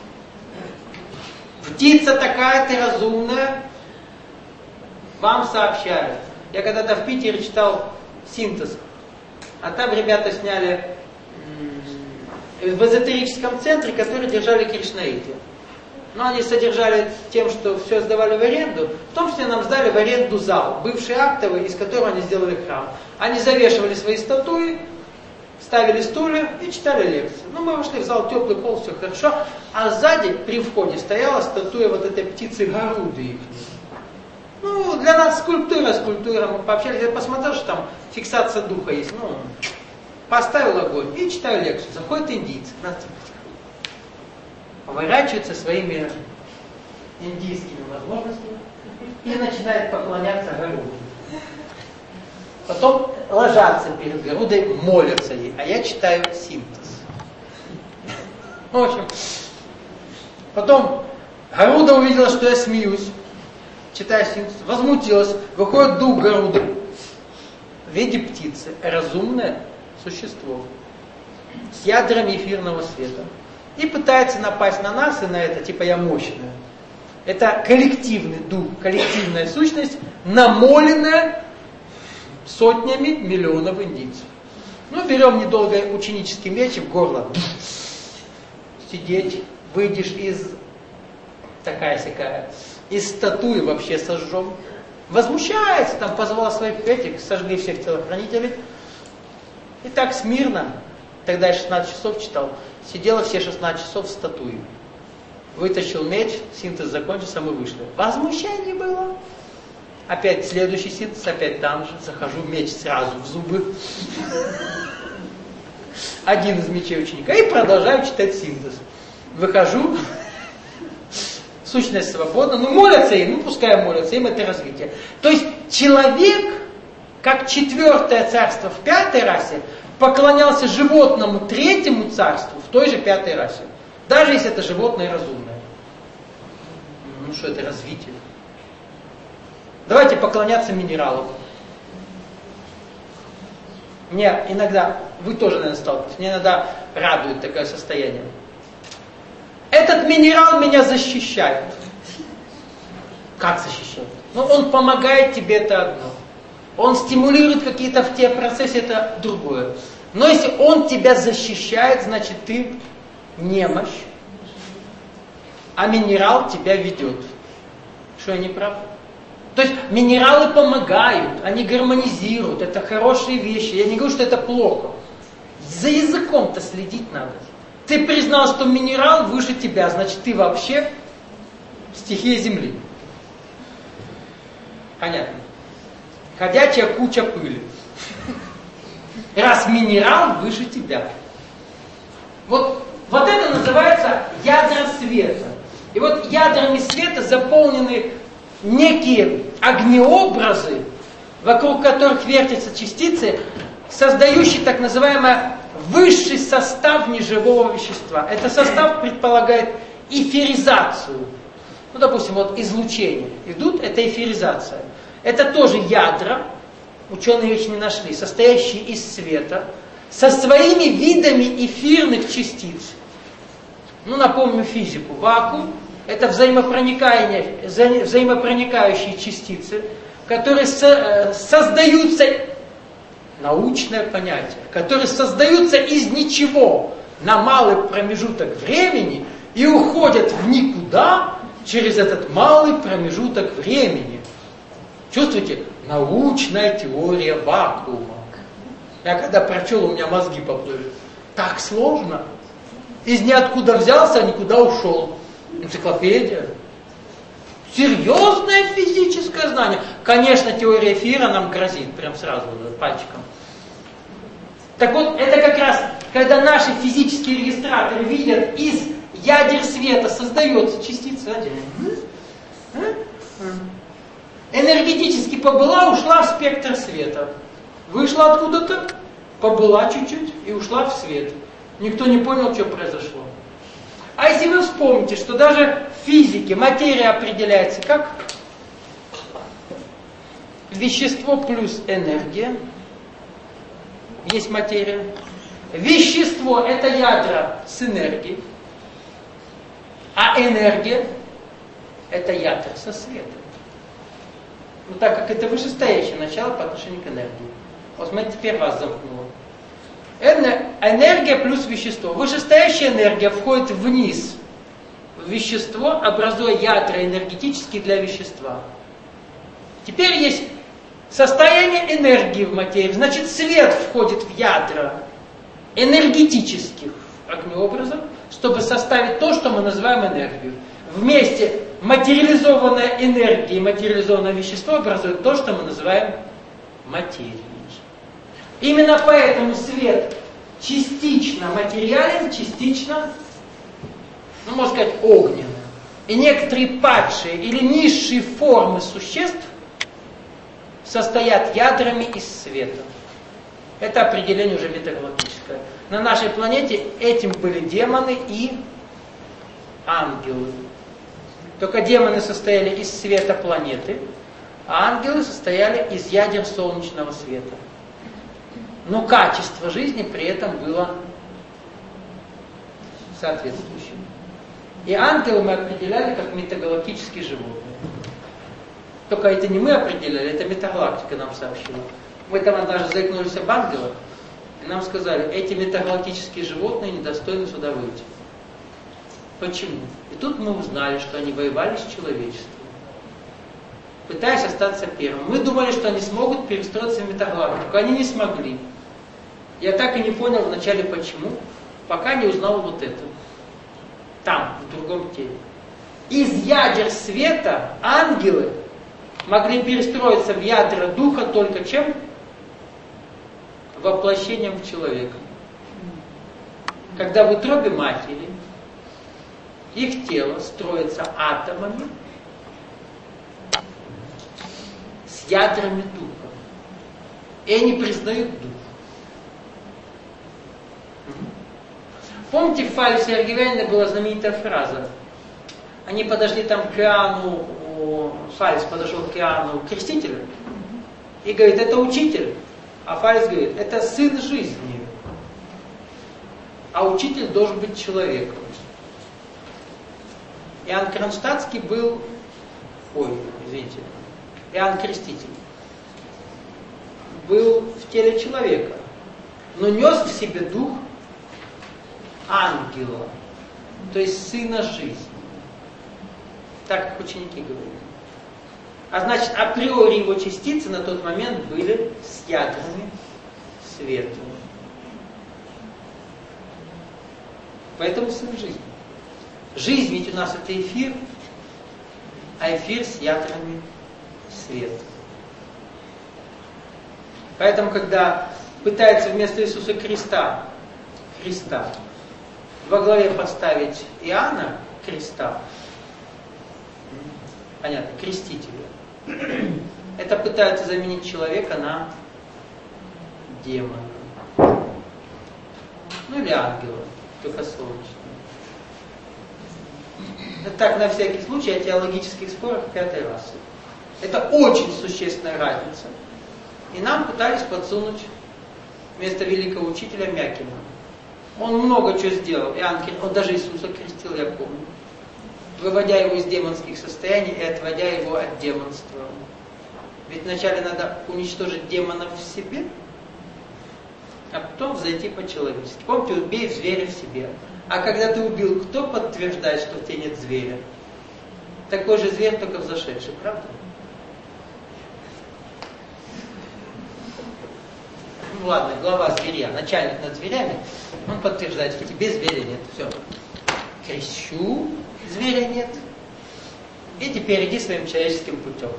A: Птица такая-то разумная, вам сообщают. Я когда-то в Питере читал «Синтез», а там ребята сняли в эзотерическом центре, которые держали кришнаиты. Но они содержали тем, что все сдавали в аренду, в том числе нам сдали в аренду зал, бывший актовый, из которого они сделали храм. Они завешивали свои статуи, ставили стулья и читали лекции. Ну, мы вошли в зал, теплый пол, все хорошо. А сзади, при входе, стояла статуя вот этой птицы Гаруды их. Ну, для нас скульптура, скульптура. Мы пообщались, я посмотрел, что там фиксация духа есть. Ну, поставил огонь и читаю лекцию. Заходят индийцы, поворачиваются своими индийскими возможностями и начинают поклоняться Гаруде. Потом ложатся перед Гарудой, молятся ей, а я читаю синтез. В общем, потом Гаруда увидела, что я смеюсь, читаю синтез, возмутилась, выходит дух Гаруды в виде птицы, разумное существо с ядрами эфирного света и пытается напасть на нас и на это, типа я мощная. Это коллективный дух, коллективная сущность, намоленная сотнями миллионов индийцев. Ну, берем недолго ученический меч в горло. Сидеть, выйдешь из такая-сякая, из статуи вообще сожжем. Возмущается, там позвала своих этих, сожгли всех телохранителей. И так смирно, тогда я шестнадцать часов читал, сидела все шестнадцать часов в статуе. Вытащил меч, синтез закончился, мы вышли. Возмущение было. Опять следующий синтез, опять там же, захожу, меч сразу в зубы. Один из мечей ученика. И продолжаю читать синтез. Выхожу, сущность свободна, ну молятся им, ну пускай молятся, им это развитие. То есть человек, как четвертое царство в пятой расе, поклонялся животному третьему царству в той же пятой расе. Даже если это животное разумное. Ну что это развитие? Давайте поклоняться минералам. Мне иногда, вы тоже, наверное, сталкиваетесь, мне иногда радует такое состояние. Этот минерал меня защищает. Как защищает? Ну, он помогает тебе, это одно. Он стимулирует какие-то в тебе процессы, это другое. Но если он тебя защищает, значит ты немощь, а минерал тебя ведет. Что я не прав? То есть минералы помогают, они гармонизируют, это хорошие вещи. Я не говорю, что это плохо. За языком-то следить надо. Ты признал, что минерал выше тебя, значит ты вообще стихия земли. Понятно? Ходячая куча пыли. Раз минерал выше тебя. Вот, вот это называется ядра света. И вот ядрами света заполнены некие огнеобразы, вокруг которых вертятся частицы, создающие так называемый высший состав неживого вещества. Этот состав предполагает эфиризацию. Ну, допустим, вот излучение идут, это эфиризация. Это тоже ядра, ученые еще не нашли, состоящие из света, со своими видами эфирных частиц. Ну, напомню физику. Вакуум – это взаимопроникающие, взаимопроникающие частицы, которые со, создаются, научное понятие, которые создаются из ничего на малый промежуток времени и уходят в никуда через этот малый промежуток времени. Чувствуете? Научная теория вакуума. Я когда прочел, у меня мозги поплыли. Так сложно. Из ниоткуда взялся, никуда ушел. Энциклопедия. Серьезное физическое знание. Конечно, теория эфира нам грозит, прям сразу, пальчиком. Так вот, это как раз, когда наши физические регистраторы видят, из ядер света создается частица отдельно. Энергетически побыла, ушла в спектр света. Вышла откуда-то, побыла чуть-чуть и ушла в свет. Никто не понял, что произошло. А если вы вспомните, что даже в физике материя определяется как вещество плюс энергия, есть материя. Вещество – это ядра с энергией, а энергия – это ядра со светом. Ну, так как это вышестоящее начало по отношению к энергии. Вот смотрите, теперь вас замкнуло. Энергия. энергия плюс вещество. Вышестоящая энергия входит вниз в вещество, образуя ядра энергетические для вещества. Теперь есть состояние энергии в материи. Значит, свет входит в ядра энергетических огнеобразов, чтобы составить то, что мы называем энергию. Вместе материализованная энергия и материализованное вещество образуют то, что мы называем материей. Именно поэтому свет частично материален, частично, ну, можно сказать, огненный. И некоторые падшие или низшие формы существ состоят ядрами из света. Это определение уже метагалактическое. На нашей планете этим были демоны и ангелы. Только демоны состояли из света планеты, а ангелы состояли из ядер солнечного света. Но качество жизни при этом было соответствующим. И ангелы мы определяли как метагалактические животные. Только это не мы определяли, это метагалактика нам сообщила. Мы там однажды заикнулись об ангелах, и нам сказали, эти метагалактические животные недостойны сюда выйти. Почему? И тут мы узнали, что они воевали с человечеством, пытаясь остаться первым. Мы думали, что они смогут перестроиться в метагалактику. Они не смогли. Я так и не понял вначале почему, пока не узнал вот это. Там, в другом теле. Из ядер света ангелы могли перестроиться в ядра духа только чем? Воплощением в человека. Когда в утробе матери их тело строится атомами с ядрами духа. И они признают дух. Помните, в Фалесе Аргивянине была знаменитая фраза. Они подошли там к Иоанну, Фалес подошел к Иоанну Крестителю и говорит, это учитель. А Фалес говорит, это сын жизни. А учитель должен быть человеком. Иоанн Кронштадтский был, ой, извините, Иоанн Креститель был в теле человека, но нес в себе дух ангела, то есть сына жизни. Так как ученики говорили. А значит, априори его частицы на тот момент были с ядрами света. Поэтому сын жизни. Жизнь ведь у нас это эфир, а эфир с ядрами света. Поэтому, когда пытается вместо Иисуса Христа, Христа, во главе поставить Иоанна Креста, понятно, крестителя, это пытаются заменить человека на демона. Ну или ангела, только солнечного. Это так на всякий случай о теологических спорах пятой расы. Это очень существенная разница. И нам пытались подсунуть вместо великого учителя Мякина. Он много чего сделал. Иоанн, он даже Иисуса крестил, я помню. Выводя его из демонских состояний и отводя его от демонства. Ведь вначале надо уничтожить демонов в себе, а потом взойти по-человечески. Помните, убей зверя в себе. А когда ты убил, кто подтверждает, что в тебе нет зверя? Такой же зверь, только взошедший, правда? Ну ладно, глава зверя, начальник над зверями, он подтверждает, что тебе зверя нет. Все. Крещу, зверя нет. И теперь иди своим человеческим путем.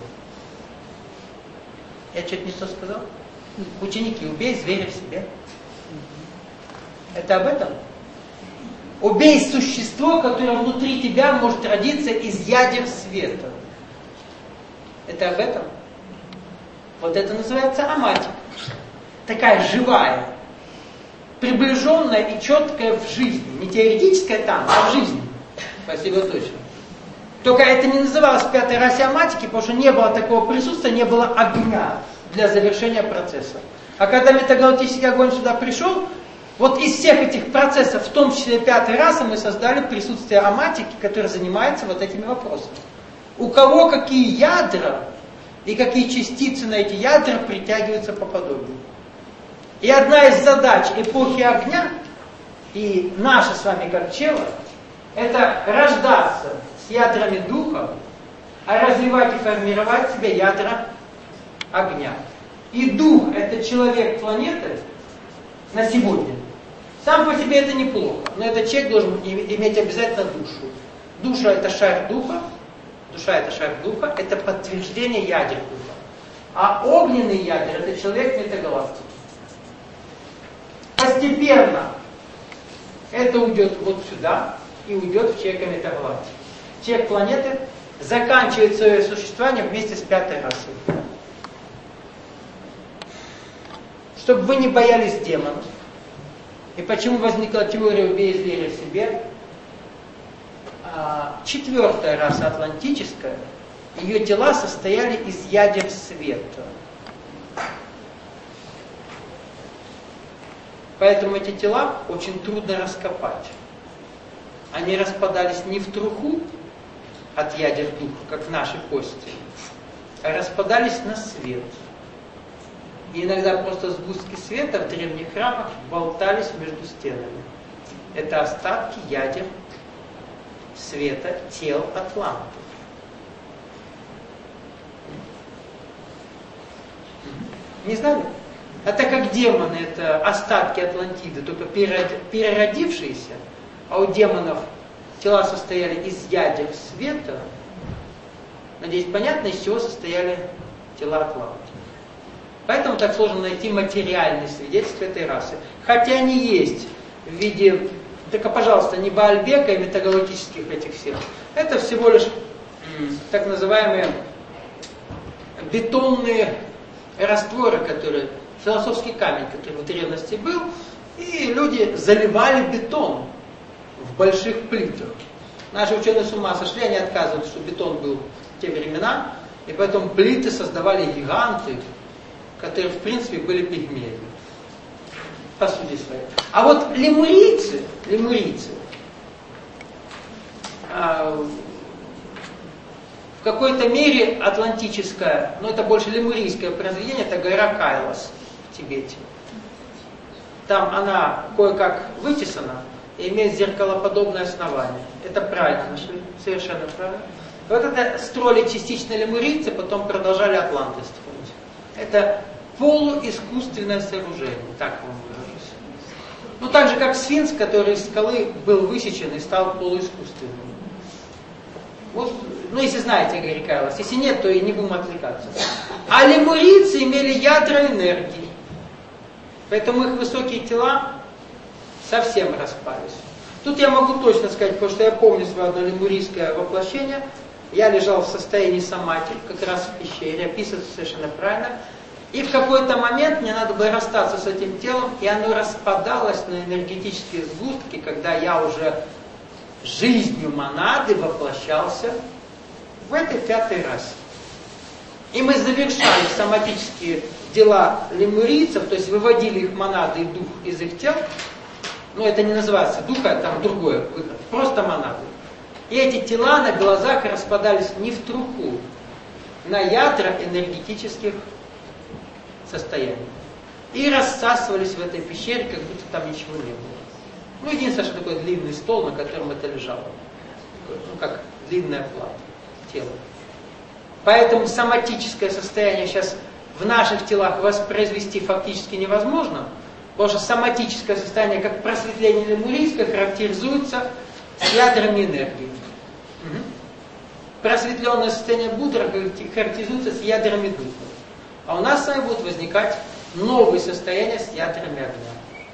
A: Я что-то не то сказал? Ученики, убей зверя в себе. Это об этом? Убей существо, которое внутри тебя может родиться из ядер света. Это об этом? Вот это называется аматика. Такая живая, приближенная и четкая в жизни. Не теоретическая там, а в жизни. Спасибо, точно. Только это не называлось в пятой расе аматики, потому что не было такого присутствия, не было огня для завершения процесса. А когда метагалактический огонь сюда пришел, вот из всех этих процессов, в том числе пятой расы, мы создали присутствие аматики, которая занимается вот этими вопросами. У кого какие ядра и какие частицы на эти ядра притягиваются по подобию. И одна из задач эпохи огня, и наша с вами как чела, это рождаться с ядрами духа, а развивать и формировать в себе ядра огня. И дух, это человек планеты на сегодня. Сам по себе это неплохо, но этот человек должен иметь обязательно душу. Душа это шар духа, душа это шар духа, это подтверждение ядер духа. А огненный ядер это человек метагалактики. Постепенно это уйдет вот сюда и уйдет в человека метагалактики. Человек планеты заканчивает свое существование вместе с пятой расой. Чтобы вы не боялись демонов. И почему возникла теория «убей и зверя в себе»? А, четвертая раса атлантическая, ее тела состояли из ядер света. Поэтому эти тела очень трудно раскопать. Они распадались не в труху от ядер духа, как наши кости, а распадались на свет. И иногда просто сгустки света в древних храмах болтались между стенами. Это остатки ядер света тел атлантов. Не знали? А так как демоны это остатки Атлантиды, только переродившиеся, а у демонов тела состояли из ядер света, надеюсь, понятно, из чего состояли тела атлантов. Поэтому так сложно найти материальные свидетельства этой расы. Хотя они есть в виде, только, пожалуйста, не Баальбека и метагалактических этих всех. Это всего лишь м, так называемые бетонные растворы, которые, философский камень, который в древности был, и люди заливали бетон в больших плитах. Наши ученые с ума сошли, они отказывают, что бетон был в те времена, и поэтому плиты создавали гиганты, которые в принципе были пигмеями. По сути своей. А вот лемурийцы, лемурийцы а, в какой-то мере атлантическое, но это больше лемурийское произведение, это гора Кайлас в Тибете. Там она кое-как вытесана и имеет зеркалоподобное основание. Это правильно нашли, совершенно правильно. Вот это строили частично лемурийцы, потом продолжали атланты строить. Это полуискусственное сооружение, так вам выражусь. Ну так же, как сфинкс, который из скалы был высечен и стал полуискусственным. Вот, ну если знаете Гори Кайлас, если нет, то и не будем отвлекаться. А лемурийцы имели ядра энергии. Поэтому их высокие тела совсем распались. Тут я могу точно сказать, потому что я помню свое одно лемурийское воплощение. Я лежал в состоянии самати, как раз в пещере, описывается совершенно правильно. И в какой-то момент мне надо было расстаться с этим телом, и оно распадалось на энергетические сгустки, когда я уже жизнью монады воплощался в этой пятой расе. И мы завершали соматические дела лемурийцев, то есть выводили их монады и дух из их тел. Но это не называется дух, а там другое, просто монады. И эти тела на глазах распадались не в труху, на ядра энергетических состояний. И рассасывались в этой пещере, как будто там ничего не было. Ну, единственное, что такой длинный стол, на котором это лежало. Ну, как длинная плата тела. Поэтому соматическое состояние сейчас в наших телах воспроизвести фактически невозможно, потому что соматическое состояние, как просветление лемурийское, характеризуется с ядрами энергии. Угу. Просветленное состояние Будда характеризуется с ядрами духа. А у нас с вами будут возникать новые состояния с ядрами огня.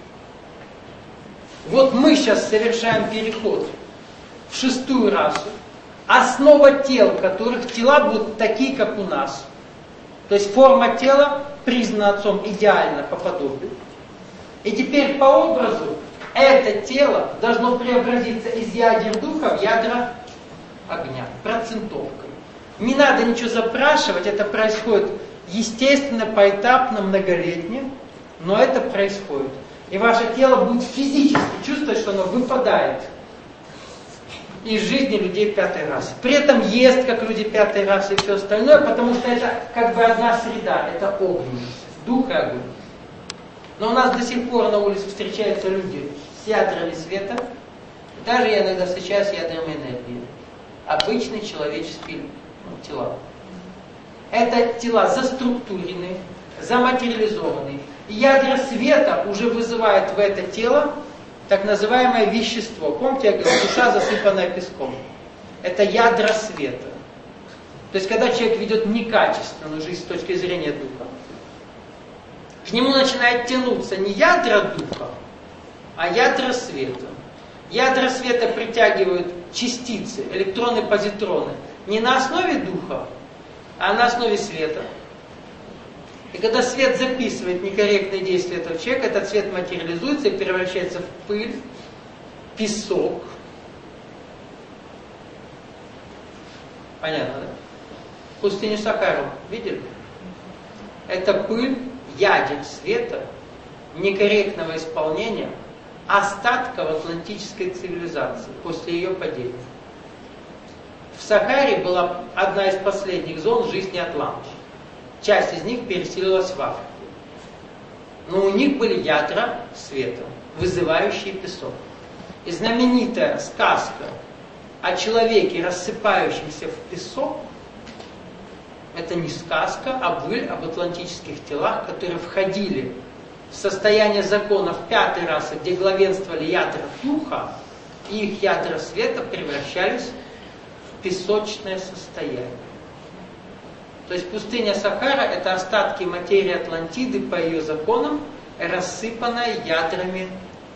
A: Вот мы сейчас совершаем переход в шестую расу. Основа тел, которых тела будут такие, как у нас. То есть форма тела признана Отцом идеально по подобию. И теперь по образу это тело должно преобразиться из ядер духа в ядра огня. Процентовкой. Не надо ничего запрашивать, это происходит естественно, поэтапно, многолетне, но это происходит. И ваше тело будет физически чувствовать, что оно выпадает из жизни людей пятой расы. При этом ест, как люди пятой расы и все остальное, потому что это как бы одна среда, это огненность, дух и огонь. Но у нас до сих пор на улице встречаются люди с ядрами света. Даже я иногда встречаюсь с ядрами энергии. Обычные человеческие тела. Это тела заструктуренные, заматериализованные. И ядра света уже вызывают в это тело так называемое вещество. Помните, я говорил, душа, засыпанная песком. Это ядра света. То есть, когда человек ведет некачественную жизнь с точки зрения духа, к нему начинает тянуться не ядра духа, а ядра света. Ядра света притягивают частицы, электроны, позитроны, не на основе духа, а на основе света. И когда свет записывает некорректные действия этого человека, этот свет материализуется и превращается в пыль, песок. Понятно, да? Пустыню Сахару видели? Это пыль ядер света, некорректного исполнения остатков атлантической цивилизации после ее падения. В Сахаре была одна из последних зон жизни атлантов. Часть из них переселилась в Африку. Но у них были ядра света, вызывающие песок. И знаменитая сказка о человеке, рассыпающемся в песок, это не сказка, а быль об атлантических телах, которые входили в состояние законов пятой расы, где главенствовали ядра духа, и их ядра света превращались в песочное состояние. То есть пустыня Сахара — это остатки материи Атлантиды по ее законам, рассыпанная ядрами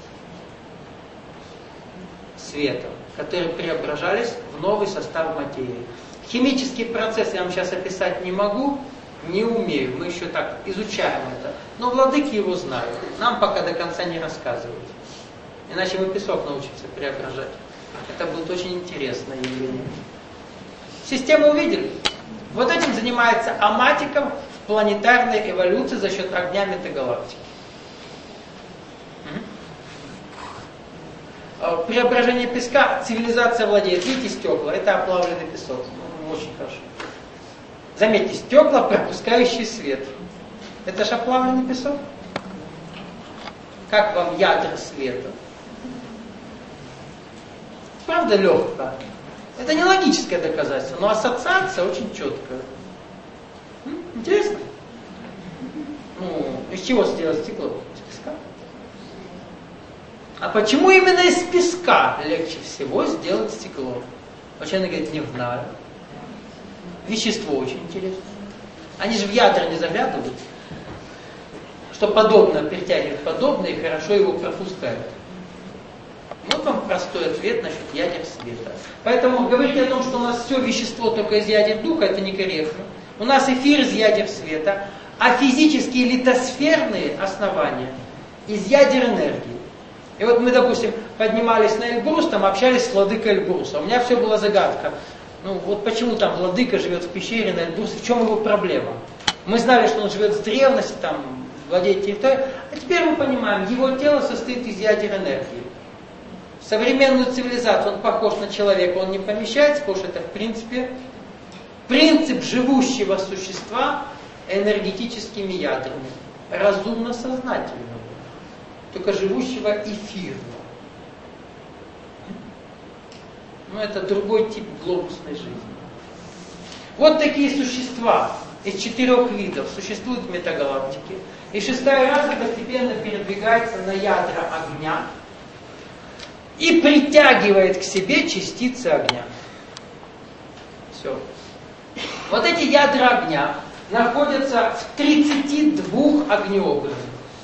A: света, которые преображались в новый состав материи. Химический процесс я вам сейчас описать не могу, не умею, мы еще так изучаем это. Но владыки его знают, нам пока до конца не рассказывают. Иначе мы песок научимся преображать. Это будет очень интересное явление. Систему увидели? Вот этим занимается Аматиков в планетарной эволюции за счет огня метагалактики. Преображение песка цивилизация владеет. Видите, стекла, это оплавленный песок. Очень хорошо. Заметьте, стекла, пропускающие свет. Это же оплавленный песок. Как вам ядра света? Правда легко? Это не логическое доказательство, но ассоциация очень четкая. М? Интересно? Ну, из чего сделать стекло? Из песка. А почему именно из песка легче всего сделать стекло? Ученый говорит, не знаю. Вещество очень интересно. Они же в ядра не заглядывают, что подобное притягивает подобное и хорошо его пропускают. Вот вам простой ответ насчет ядер света. Поэтому говорить о том, что у нас все вещество только из ядер духа, это некорректно. У нас эфир из ядер света, а физические литосферные основания из ядер энергии. И вот мы, допустим, поднимались на Эльбрус, там общались с владыкой Эльбруса. У меня все была загадка. Ну вот почему там владыка живет в пещере на Эльбрусе, в чем его проблема? Мы знали, что он живет с древности, там владеет территорией, а теперь мы понимаем, его тело состоит из ядер энергии. В современную цивилизацию он похож на человека, он не помещается, потому что это в принципе принцип живущего существа энергетическими ядрами, разумно-сознательного, только живущего эфирно. Но это другой тип глобусной жизни. Вот такие существа из четырех видов существуют в метагалактике. И шестая раса постепенно передвигается на ядра огня и притягивает к себе частицы огня. Все. Вот эти ядра огня находятся в тридцати двух огнеобразах.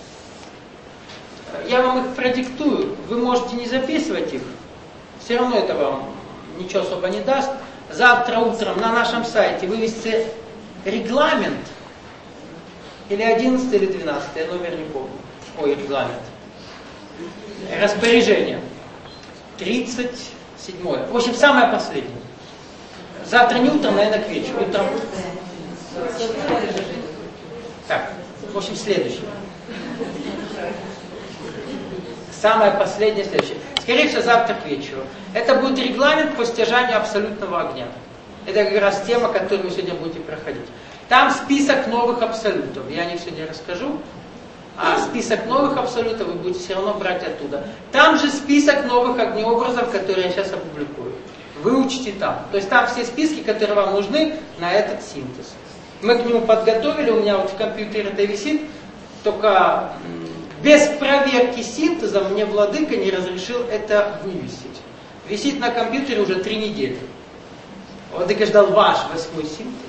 A: Я вам их продиктую, вы можете не записывать их, все равно это вам ничего особо не даст. Завтра утром на нашем сайте вывести регламент, или одиннадцатый, или двенадцатый, я номер не помню. Ой, регламент. Распоряжение. тридцать седьмое. В общем, самое последнее. Завтра не утром, наверное, к вечеру. Утром. Так, в общем, следующее. Самое последнее, следующее. Скорее всего, завтра к вечеру. Это будет регламент по стяжанию абсолютного огня. Это как раз тема, которую вы сегодня будете проходить. Там список новых абсолютов. Я о них сегодня расскажу. А список новых абсолютов вы будете все равно брать оттуда. Там же список новых огнеобразов, которые я сейчас опубликую. Выучите там. То есть там все списки, которые вам нужны на этот синтез. Мы к нему подготовили, у меня вот в компьютере это висит, только без проверки синтеза мне владыка не разрешил это вывесить. Висит на компьютере уже три недели. Владыка ждал ваш восьмой синтез.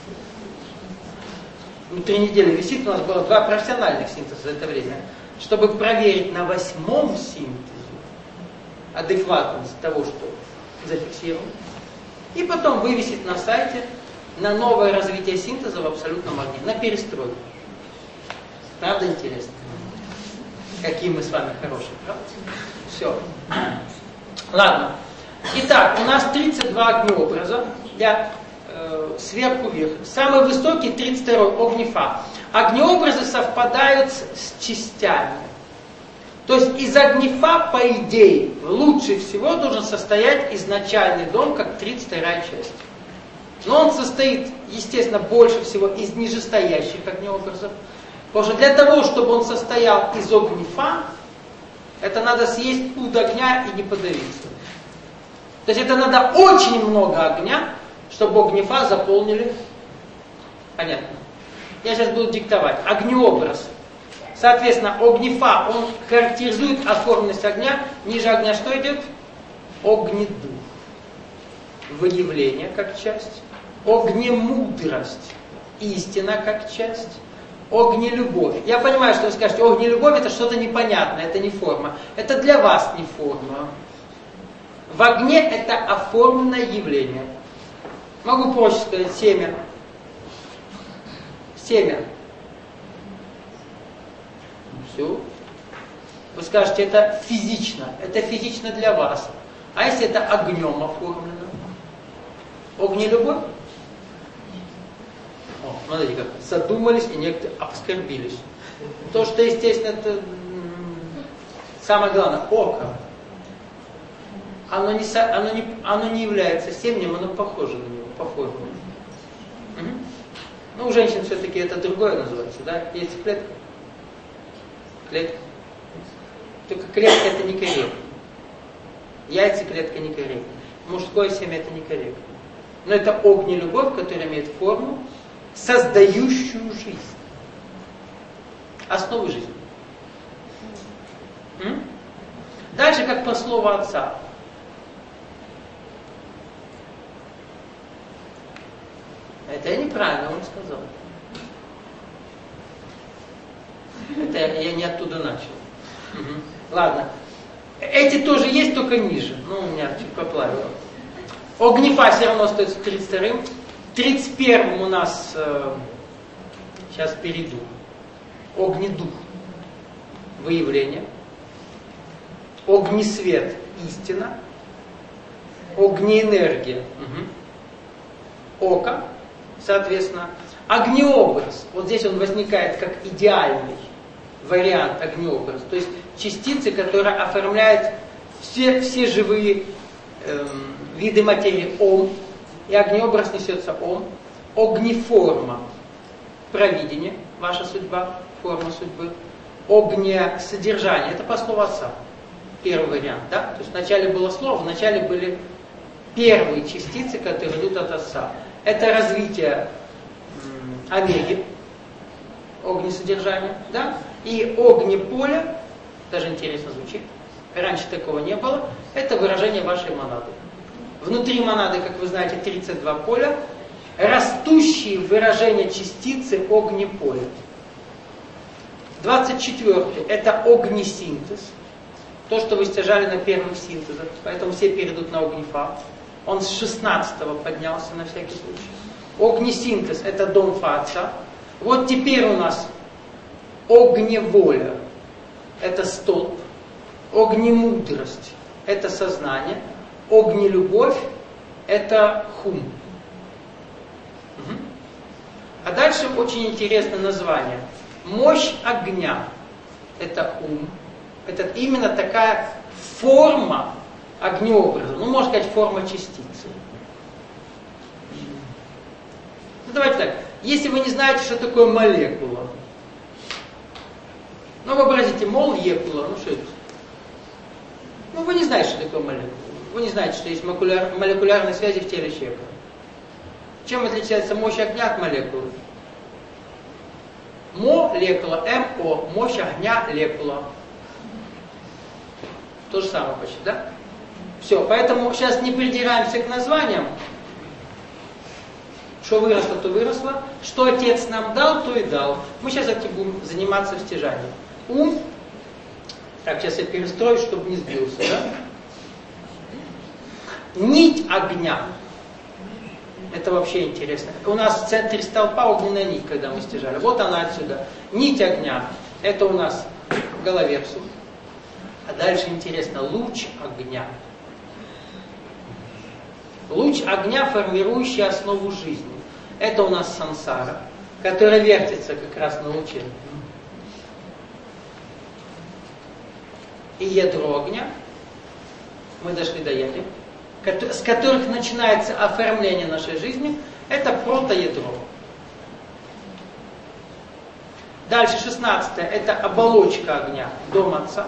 A: Ну, три недели висит, у нас было два профессиональных синтеза за это время. Чтобы проверить на восьмом синтезе адекватность того, что зафиксировано. И потом вывесить на сайте на новое развитие синтеза в абсолютном огне, на перестройку. Правда интересно? Какие мы с вами хорошие, правда? Все. Ладно. Итак, у нас тридцать два огнеобраза. Я э, сверху вверх. Самый высокий тридцать второй огнефа. Огнеобразы совпадают с, с частями. То есть из огнефа, по идее, лучше всего должен состоять изначальный дом, как тридцать вторая часть. Но он состоит, естественно, больше всего из нижестоящих огнеобразов. Потому что для того, чтобы он состоял из огнефа, это надо съесть пуд огня и не подавиться. То есть это надо очень много огня, чтобы огнефа заполнили. Понятно? Я сейчас буду диктовать. Огнеобраз. Соответственно, огнефа, он характеризует оформленность огня. Ниже огня что идет? Огнедух. Выявление как часть. Огнемудрость. Истина как часть. Огнелюбовь. Я понимаю, что вы скажете, огнелюбовь это что-то непонятное, это не форма. Это для вас не форма. В огне это оформленное явление. Могу проще сказать, семя. Семя. Все. Вы скажете, это физично. Это физично для вас. А если это огнем оформлено? Огнелюбовь? О, смотрите как. Задумались и некоторые оскорбились. То, что, естественно, это самое главное, око. Оно не, оно не, оно не является семенем, оно похоже на него, по форме. Угу. Ну, у женщин все-таки это другое называется, да? Есть клетка. Клетка. Только клетка это некорректно. Яйцеклетка некорректна. Мужское семя это некорректно. Но это огнелюбовь, которая имеет форму, создающую жизнь. Основу жизни. М? Дальше, как по слову отца. Это я неправильно вам сказал. Это я не оттуда начал. Угу. Ладно. Эти тоже есть, только ниже. Ну, у меня чуть поплавило. Огнефа все равно остается тридцать вторым. тридцать первым у нас, э, сейчас перейду, огнедух, выявление. Огнесвет, истина. Огнеэнергия, угу. Око, соответственно. Огнеобраз, вот здесь он возникает как идеальный вариант огнеобраза. То есть частицы, которые оформляют все, все живые эм, виды материи Ом. И огнеобраз несется Ом. Огнеформа, провидение, ваша судьба, форма судьбы. Огнесодержание, это по слову отца. Первый вариант, да? То есть вначале было слово, вначале были первые частицы, которые идут от отца. Это развитие м, омеги, огнесодержание, да? И огнеполе, даже интересно звучит, раньше такого не было, это выражение вашей монады. Внутри монады, как вы знаете, тридцать два поля, растущие выражения частицы огнеполя. двадцать четвёртый это огнесинтез, то, что вы стяжали на первых синтезах, поэтому все перейдут на огнефа. Он с шестнадцатого поднялся на всякий случай. Огнесинтез это дом фа отца. Вот теперь у нас огневоля это столб, огнемудрость это сознание, огнелюбовь это хум. Угу. А дальше очень интересное название. Мощь огня это ум. Это именно такая форма огнеобраза. Ну, можно сказать, форма частицы. Ну, давайте так. Если вы не знаете, что такое молекула, Ну, вообразите, молекула, ну что это? Ну, вы не знаете, что такое молекула. Вы не знаете, что есть молекуляр, молекулярные связи в теле человека. Чем отличается мощь огня от молекулы? Молекула, МО, мощь огня, лекула. То же самое почти, да? Все, поэтому сейчас не придираемся к названиям. Что выросло, то выросло. Что Отец нам дал, то и дал. Мы сейчас этим будем заниматься в стяжании. Ум. Так, сейчас я перестрою, чтобы не сбился, да? Нить огня. Это вообще интересно. У нас в центре столпа огненная нить, когда мы стяжали. Вот она отсюда. Нить огня. Это у нас головерсу. А дальше интересно, луч огня. Луч огня, формирующий основу жизни. Это у нас сансара, которая вертится как раз на луче. И ядро огня. Мы дошли до ядер, с которых начинается оформление нашей жизни. Это протоядро. Дальше шестнадцатое. Это оболочка огня, дом Отца.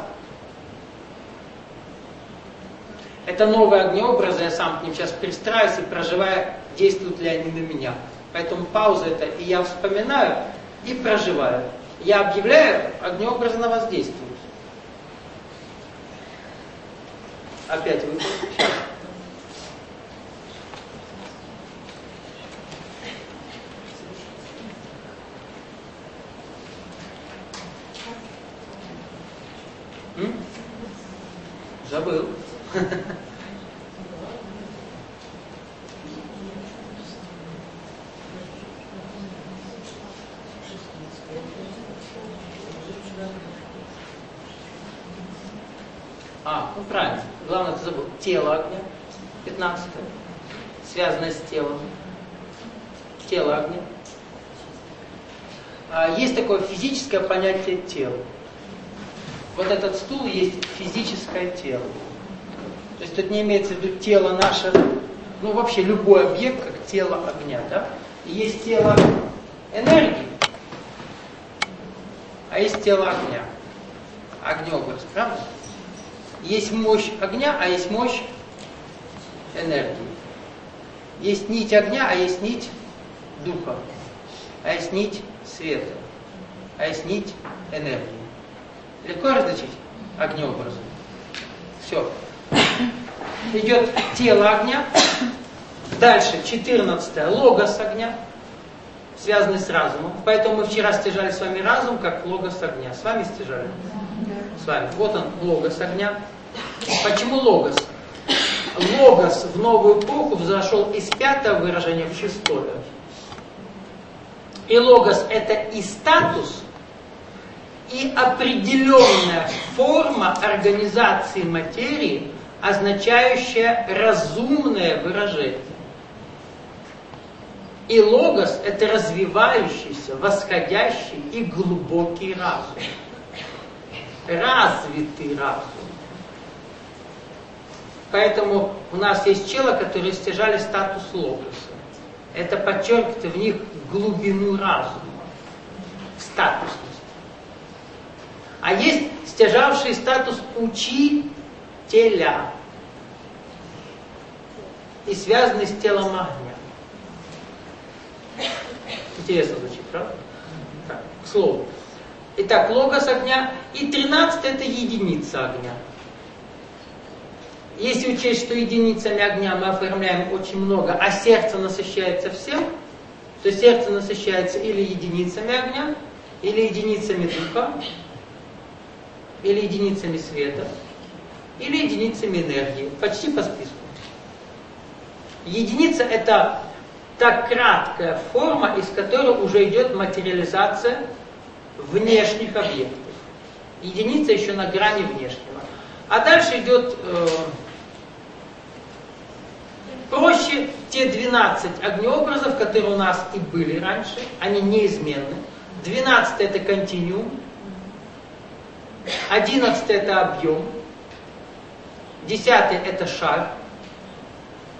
A: Это новые огнеобразы, я сам к ним сейчас пристраиваюсь и проживаю, действуют ли они на меня. Поэтому пауза это и я вспоминаю, и проживаю. Я объявляю, огнеобразы на вас действуют. Опять выпал. Сейчас. М? Забыл. А, ну правильно. Главное, ты забыл. Тело огня. пятнадцатое. Связанное с телом. Тело огня. А, есть такое физическое понятие тела. Вот этот стул есть физическое тело. То есть тут не имеется в виду тело наше, ну вообще любой объект, как тело огня, да? И есть тело энергии, а есть тело огня. Огнеобраз, правда? Есть мощь огня, а есть мощь энергии. Есть нить огня, а есть нить духа. А есть нить света. А есть нить энергии. Легко различить огнеобразы? Все. Идет тело огня. Дальше четырнадцатое. Логос огня, связанный с разумом. Поэтому мы вчера стяжали с вами разум, как логос огня. С вами стяжали? С вами. Вот он, логос огня. Почему логос? Логос в новую эпоху взошел из пятого выражения в шестое. И логос это и статус, и определенная форма организации материи, означающая разумное выражение. И логос это развивающийся, восходящий и глубокий разум. Развитый разум. Поэтому у нас есть чело, которые стяжали статус логоса. Это подчеркивает в них глубину разума, статусность. А есть стяжавший статус учителя и связанный с телом огня. Интересно звучит, правда? Так, к слову. Итак, логос огня. И тринадцатое это единица огня. Если учесть, что единицами огня мы оформляем очень много, а сердце насыщается всем, то сердце насыщается или единицами огня, или единицами духа, или единицами света, или единицами энергии. Почти по списку. Единица это та краткая форма, из которой уже идет материализация внешних объектов. Единица еще на грани внешнего. А дальше идет э, проще те двенадцать огнеобразов, которые у нас и были раньше, они неизменны. двенадцатый это континуум, одиннадцатый это объем, десятый это шар,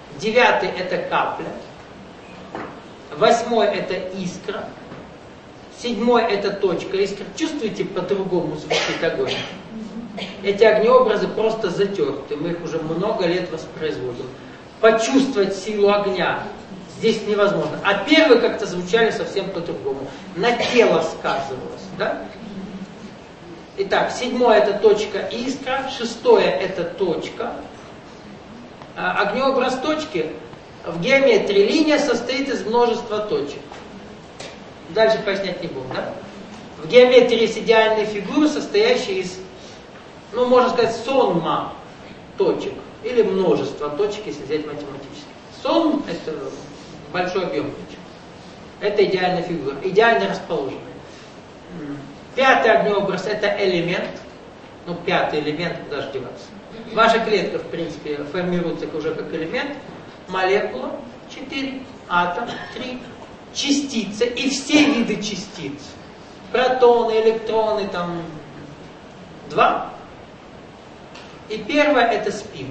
A: девятый это капля, восьмой это искра, Седьмой это точка искр. Чувствуете, по-другому звучит огонь? Эти огнеобразы просто затерты, мы их уже много лет воспроизводим. Почувствовать силу огня здесь невозможно. А первые как-то звучали совсем по-другому. На тело сказывалось, да? Итак, седьмое это точка искра, шестое это точка. Огнеобраз точки в геометрии линия состоит из множества точек. Дальше пояснять не буду, да? В геометрии есть идеальные фигуры, состоящие из, ну, можно сказать, сонма точек. Или множество точек, если взять математически. Сон – это большой объем точек. Это идеальная фигура, идеально расположенная. Пятый огнеобраз – это элемент. Ну, пятый элемент, куда же деваться. Ваша клетка, в принципе, формируется уже как элемент. Молекула – четыре, атом – три, частица и все виды частиц. Протоны, электроны, там, два. И первое – это спин.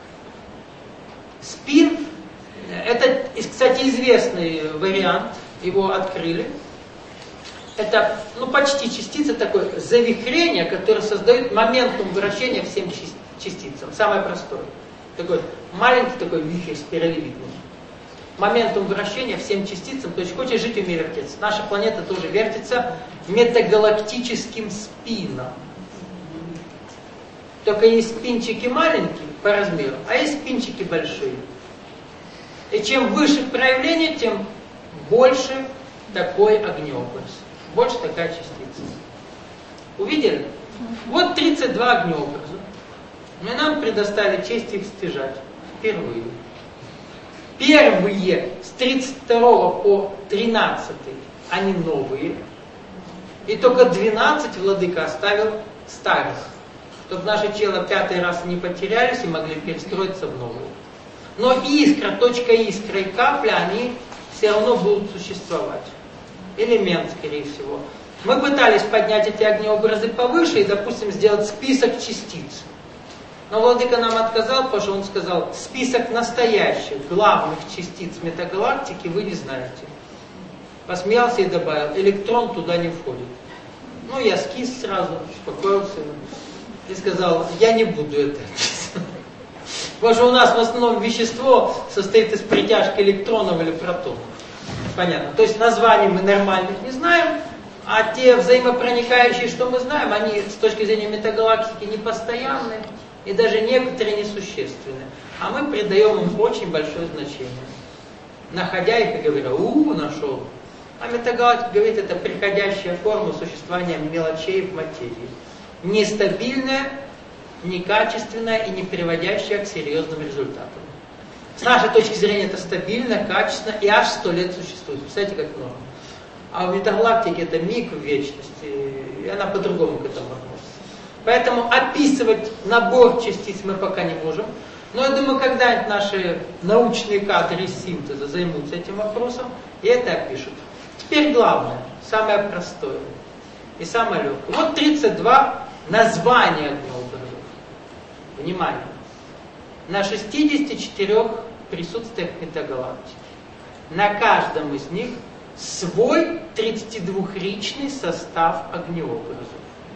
A: Спин – это, кстати, известный вариант, его открыли. Это, ну, почти частица, такое завихрение, которое создает моментум вращения всем частицам. Самое простое. Такой маленький такой вихрь спиралевидный. Моментум вращения всем частицам, то есть хочешь жить, умей вертеться. Наша планета тоже вертится метагалактическим спином. Только есть спинчики маленькие по размеру, а есть спинчики большие. И чем выше проявление, тем больше такой огнеобраз. Больше такая частица. Увидели? Вот тридцать два огнеобраза. И нам предоставили честь их стяжать. Впервые. Первые с тридцать второго по тринадцатый они новые. И только двенадцать владыка оставил старых. Чтобы наши челы пятый раз не потерялись и могли перестроиться в новые. Но искра, точка искра и капля, они все равно будут существовать. Элемент, скорее всего. Мы пытались поднять эти огнеобразы повыше и, допустим, сделать список частиц. Но владыка нам отказал, потому что он сказал, список настоящих, главных частиц метагалактики вы не знаете. Посмеялся и добавил, электрон туда не входит. Ну, я скис сразу, успокоился и сказал, я не буду это описывать. Потому что у нас в основном вещество состоит из притяжки электронов или протонов. Понятно. То есть названий мы нормальных не знаем, а те взаимопроникающие, что мы знаем, они с точки зрения метагалактики непостоянны и даже некоторые несущественны. А мы придаем им очень большое значение. Находя их и говоря, у, нашел. А метагалактика говорит, это приходящая форма существования мелочей в материи. Нестабильная, некачественная и не приводящая к серьезным результатам. С нашей точки зрения это стабильно, качественно и аж сто лет существует. Представляете, как много. А в метагалактике это миг в вечности, и она по-другому к этому относится. Поэтому описывать набор частиц мы пока не можем. Но я думаю, когда-нибудь наши научные кадры из синтеза займутся этим вопросом и это опишут. Теперь главное, самое простое и самое легкое. Вот тридцать два названия огнеобразов. Внимание! На шестидесяти четырёх присутствиях метагалактики. На каждом из них свой тридцатидвухричный состав огнеобразов.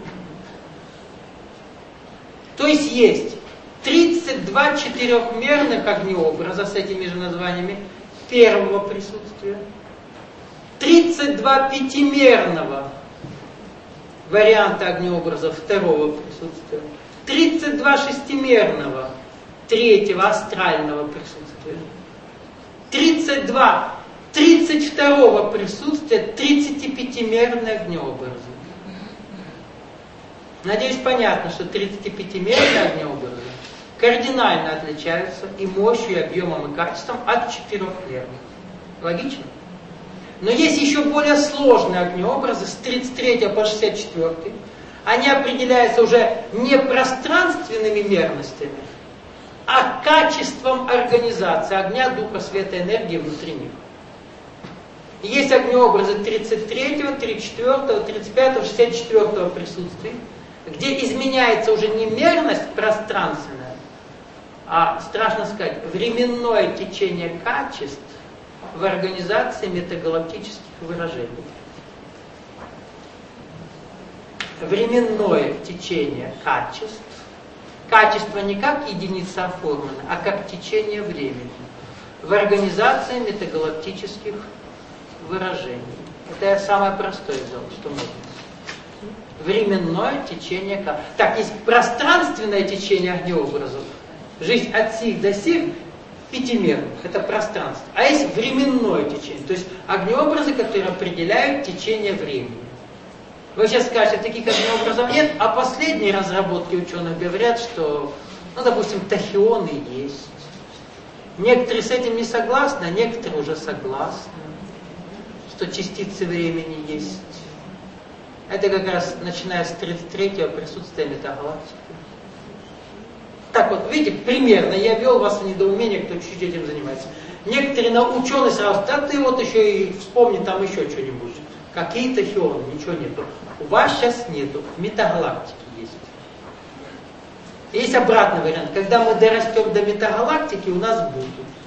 A: То есть есть тридцать два четырехмерных огнеобраза с этими же названиями первого присутствия, тридцать два пятимерного варианта огнеобраза второго присутствия, тридцать два шестимерного третьего астрального присутствия, тридцать два тридцать второго присутствия тридцатипятимерные огнеобразы. Надеюсь, понятно, что тридцатипятимерные огнеобразы кардинально отличаются и мощью, и объемом, и качеством от четырехмерных. Логично? Но есть еще более сложные огнеобразы с тридцать третьего по шестьдесят четвёртый. Они определяются уже не пространственными мерностями, а качеством организации огня, духа, света, энергии внутри них. И есть огнеобразы тридцать третьего, тридцать четвёртого, тридцать пятого, шестьдесят четвёртого присутствий, где изменяется уже не мерность пространственная, а, страшно сказать, временное течение качеств в организации метагалактических выражений. временное течение качеств. Качество не как единица оформлено, а как течение времени в организации метагалактических выражений. Это я самое простое взял, что можно. Временное течение качеств. Так, есть пространственное течение огнеобразов. Жизнь от сих до сих пятимерных, это пространство. А есть временное течение, то есть огнеобразы, которые определяют течение времени. Вы сейчас скажете, таких огнеобразов нет, а последние разработки ученых говорят, что, ну, допустим, тахионы есть. Некоторые с этим не согласны, а некоторые уже согласны, что частицы времени есть. Это как раз начиная с тридцать третьего присутствия метагалактики. Так вот, видите, примерно я ввел вас в недоумение, кто чуть-чуть этим занимается. Некоторые ученые сразу, да ты вот еще и вспомни там еще что-нибудь. Какие-то хионы, ничего нету. У вас сейчас нету, в метагалактике есть. Есть обратный вариант, когда мы дорастем до метагалактики, у нас будут.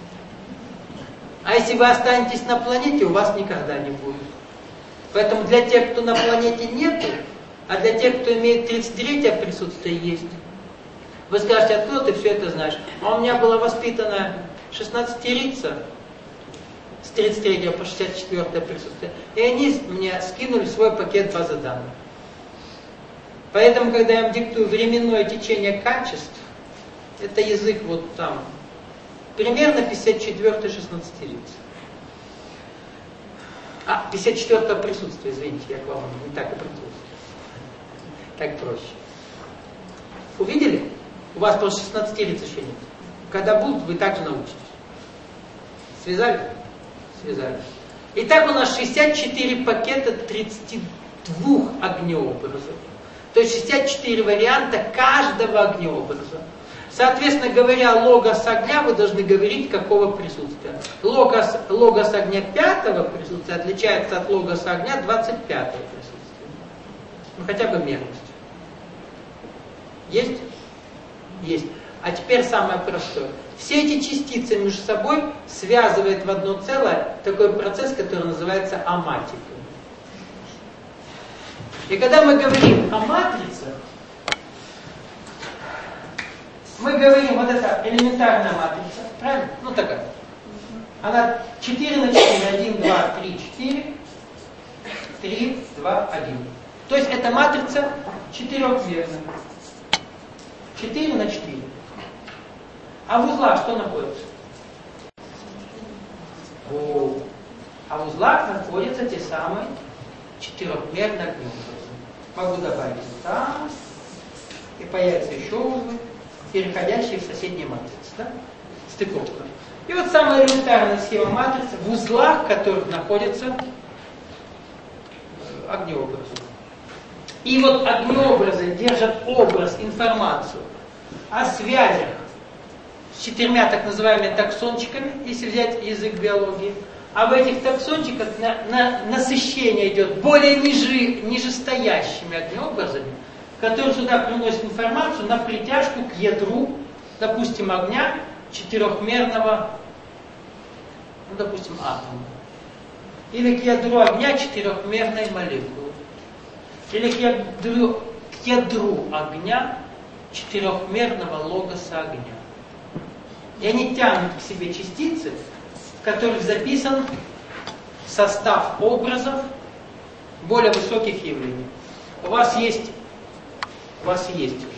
A: А если вы останетесь на планете, у вас никогда не будет. Поэтому для тех, кто на планете нету, а для тех, кто имеет тридцать третье присутствие, есть. Вы скажете, откуда ты все это знаешь? А у меня была воспитана шестнадцатерица с тридцать третьего по шестьдесят четвёртое присутствие. И они мне скинули свой пакет базы данных. Поэтому, когда я им диктую временное течение качеств, это язык вот там, примерно пятьдесят четвёртая шестнадцатерица. А, пятьдесят четвёртое присутствие, извините, я к вам не так обратился. Так проще. Увидели? У вас просто шестнадцатериц еще нет. Когда будут, вы также научитесь. Связали? Связали. Итак, у нас шестьдесят четыре пакета тридцати двух огнеобразов. То есть шестьдесят четыре варианта каждого огнеобраза. Соответственно говоря, логос огня вы должны говорить какого присутствия. Логос, логос огня пятого присутствия отличается от логоса огня двадцать пятого присутствия. Ну хотя бы мерность. Есть? Есть. А теперь самое простое. Все эти частицы между собой связывает в одно целое такой процесс, который называется аматикой. И когда мы говорим о матрице, мы говорим, вот это элементарная матрица, правильно? Ну такая. Она четыре на четыре, один, два, три, четыре, три, два, один. То есть это матрица четырехмерная. четыре на четыре. А в узлах что находится? О, а в узлах находятся те самые четырехмерные огнеобразы. Могу добавить там, и появятся еще узлы, переходящие в соседние матрицы. Да? Стыковка. И вот самая элементарная схема матрицы, в узлах которых находятся огнеобразы. И вот огнеобразы держат образ, информацию о связях с четырьмя так называемыми таксончиками, если взять язык биологии. А в этих таксончиках на, на, насыщение идет более ниже, нижестоящими огнеобразами, которые сюда приносят информацию на притяжку к ядру, допустим, огня четырехмерного, ну, допустим, атома. Или к ядру огня четырехмерной молекулы. Или к ядру, к ядру огня четырехмерного логоса огня. И они тянут к себе частицы, в которых записан состав образов более высоких явлений. У вас есть, у вас есть уже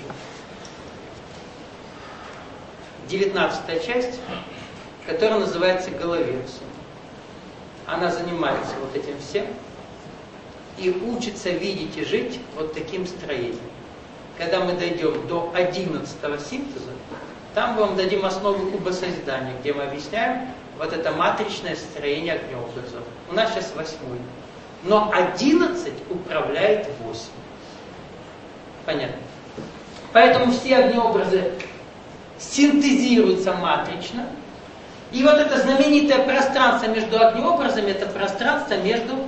A: девятнадцатая часть, которая называется головенцием. Она занимается вот этим всем и учится видеть и жить вот таким строением. Когда мы дойдем до одиннадцатого синтеза, там мы вам дадим основу кубосозидания, где мы объясняем вот это матричное строение огнеобразов. У нас сейчас восьмой. Но одиннадцать управляет восемь. Понятно? Поэтому все огнеобразы синтезируются матрично. И вот это знаменитое пространство между огнеобразами, это пространство между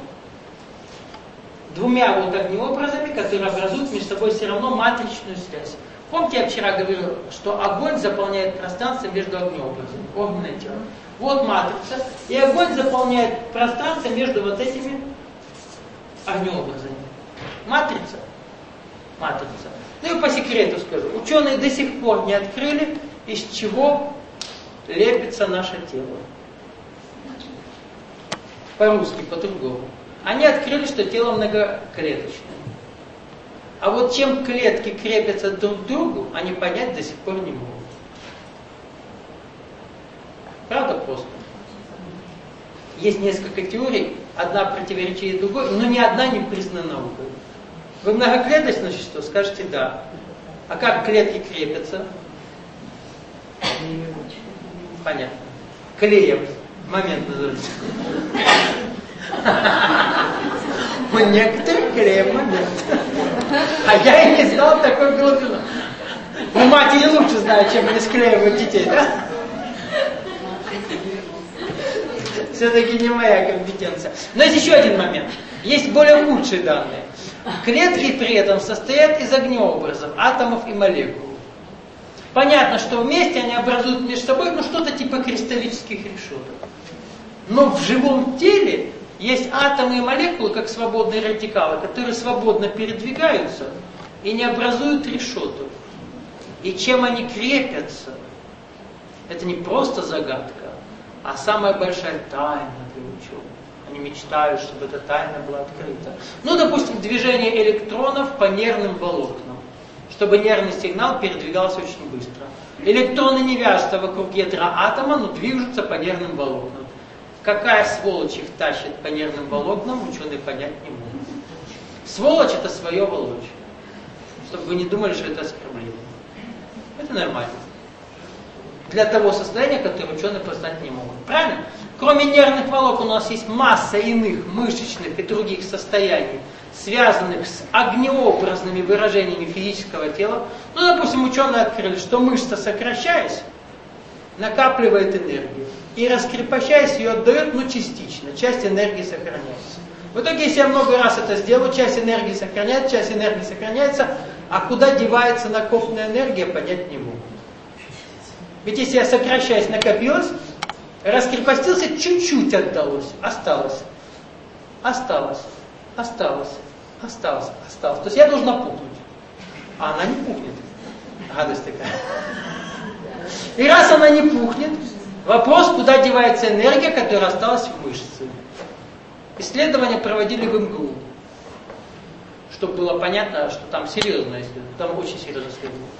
A: двумя вот огнеобразами, которые образуют между собой все равно матричную связь. Помните, я вчера говорил, что огонь заполняет пространство между огнеобразами, огненное тело. Вот матрица, и огонь заполняет пространство между вот этими огнеобразами. Матрица. матрица. Ну и по секрету скажу. Ученые до сих пор не открыли, из чего лепится наше тело. По-русски, по-другому. Они открыли, что тело многоклеточное. А вот чем клетки крепятся друг к другу, они понять до сих пор не могут. Правда просто? Есть несколько теорий, одна противоречит другой, но ни одна не признана наукой. Вы многоклеточное существо? Скажете да. А как клетки крепятся? Понятно. Клеем. Момент называется. Мы некоторые клеем момент. А я и не знал такой глубину. Ну, матери лучше знают, чем они склеивают детей, да? Все-таки не моя компетенция. Но есть еще один момент. Есть более худшие данные. Клетки при этом состоят из огнеобразов, атомов и молекул. Понятно, что вместе они образуют между собой ну, что-то типа кристаллических решеток. Но в живом теле есть атомы и молекулы, как свободные радикалы, которые свободно передвигаются и не образуют решеток. И чем они крепятся, это не просто загадка, а самая большая тайна для ученых. Они мечтают, чтобы эта тайна была открыта. Ну, допустим, движение электронов по нервным волокнам, чтобы нервный сигнал передвигался очень быстро. Электроны не вяжутся вокруг ядра атома, но движутся по нервным волокнам. Какая сволочь их тащит по нервным волокнам, ученые понять не могут. Сволочь это свое волочь. Чтобы вы не думали, что это оскорбление. Это нормально. Для того состояния, которое ученые познать не могут. Правильно? Кроме нервных волокон у нас есть масса иных мышечных и других состояний, связанных с огнеобразными выражениями физического тела. Ну, допустим, ученые открыли, что мышца, сокращаясь, накапливает энергию. И раскрепощаясь, ее отдает, ну, частично. Часть энергии сохраняется. В итоге, если я много раз это сделаю, часть энергии сохраняется, часть энергии сохраняется, а куда девается накопленная энергия, понять не могу. Ведь если я сокращаясь, накопилось, раскрепостился, чуть-чуть отдалось, осталось, осталось, осталось, осталось, осталось. То есть я должна пухнуть, а она не пухнет. Гадость такая. И раз она не пухнет, вопрос, куда девается энергия, которая осталась в мышце. Исследования проводили в эм гэ у, чтобы было понятно, что там серьезное исследование, там очень серьезное исследование.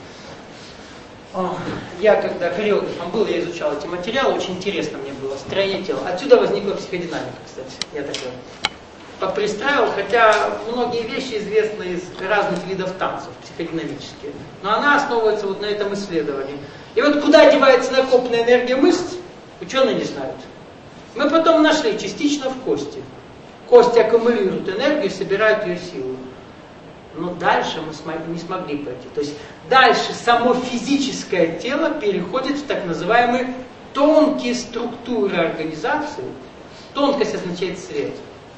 A: Я когда хореографом был, я изучал эти материалы, очень интересно мне было, строение тела. Отсюда возникла психодинамика, кстати, я такой попристраивал, хотя многие вещи известны из разных видов танцев, психодинамические. Но она основывается вот на этом исследовании. И вот куда девается накопленная энергия мышц, ученые не знают. Мы потом нашли частично в кости. Кости аккумулируют энергию, собирают ее силу. Но дальше мы не смогли пойти. То есть дальше само физическое тело переходит в так называемые тонкие структуры организации. Тонкость означает свет.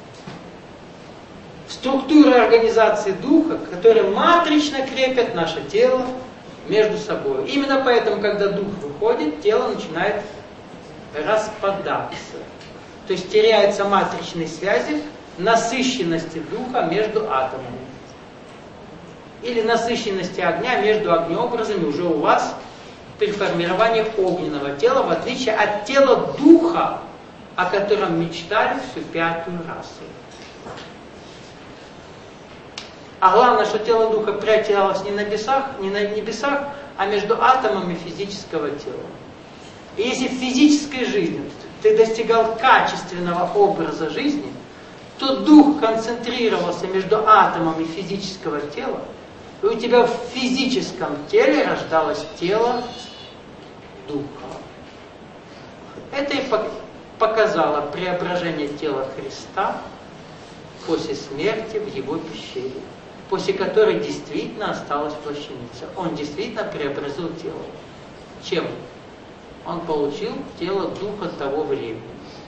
A: Структуры организации духа, которые матрично крепят наше тело между собой. Именно поэтому, когда дух выходит, тело начинает распадаться. То есть теряются матричные связи насыщенности духа между атомами. Или насыщенности огня между огнеобразами уже у вас при формировании огненного тела, в отличие от тела духа, о котором мечтали всю пятую расу. А главное, что тело духа пряталось не на небесах, не на небесах, а между атомами физического тела. И если в физической жизни ты достигал качественного образа жизни, то дух концентрировался между атомами физического тела, и у тебя в физическом теле рождалось тело духа. Это и показало преображение тела Христа после смерти в его пещере, после которой действительно осталась плащаница. Он действительно преобразил тело. Чем? Он получил тело духа того времени,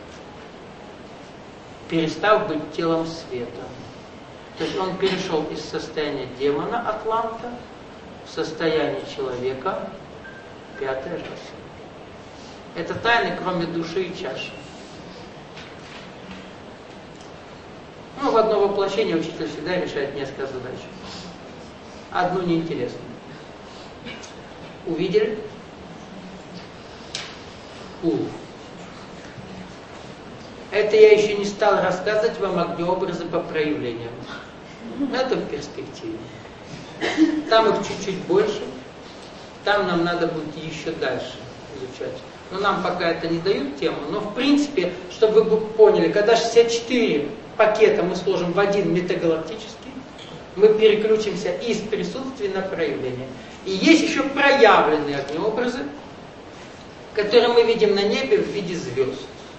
A: перестав быть телом света. То есть он перешел из состояния демона Атланта в состояние человека пятой расы. Это тайны, кроме души и чаши. Ну, в одно воплощение учитель всегда решает несколько задач. одну неинтересную. Увидели? У. Это я еще не стал рассказывать вам огнеобразы по проявлениям. Это в перспективе. Там их чуть-чуть больше. Там нам надо будет еще дальше изучать. Но нам пока это не дают тему. Но в принципе, чтобы вы поняли, когда шестьдесят четыре пакета мы сложим в один метагалактический, мы переключимся из присутствия на проявление. И есть еще проявленные огнеобразы, которые мы видим на небе в виде звезд.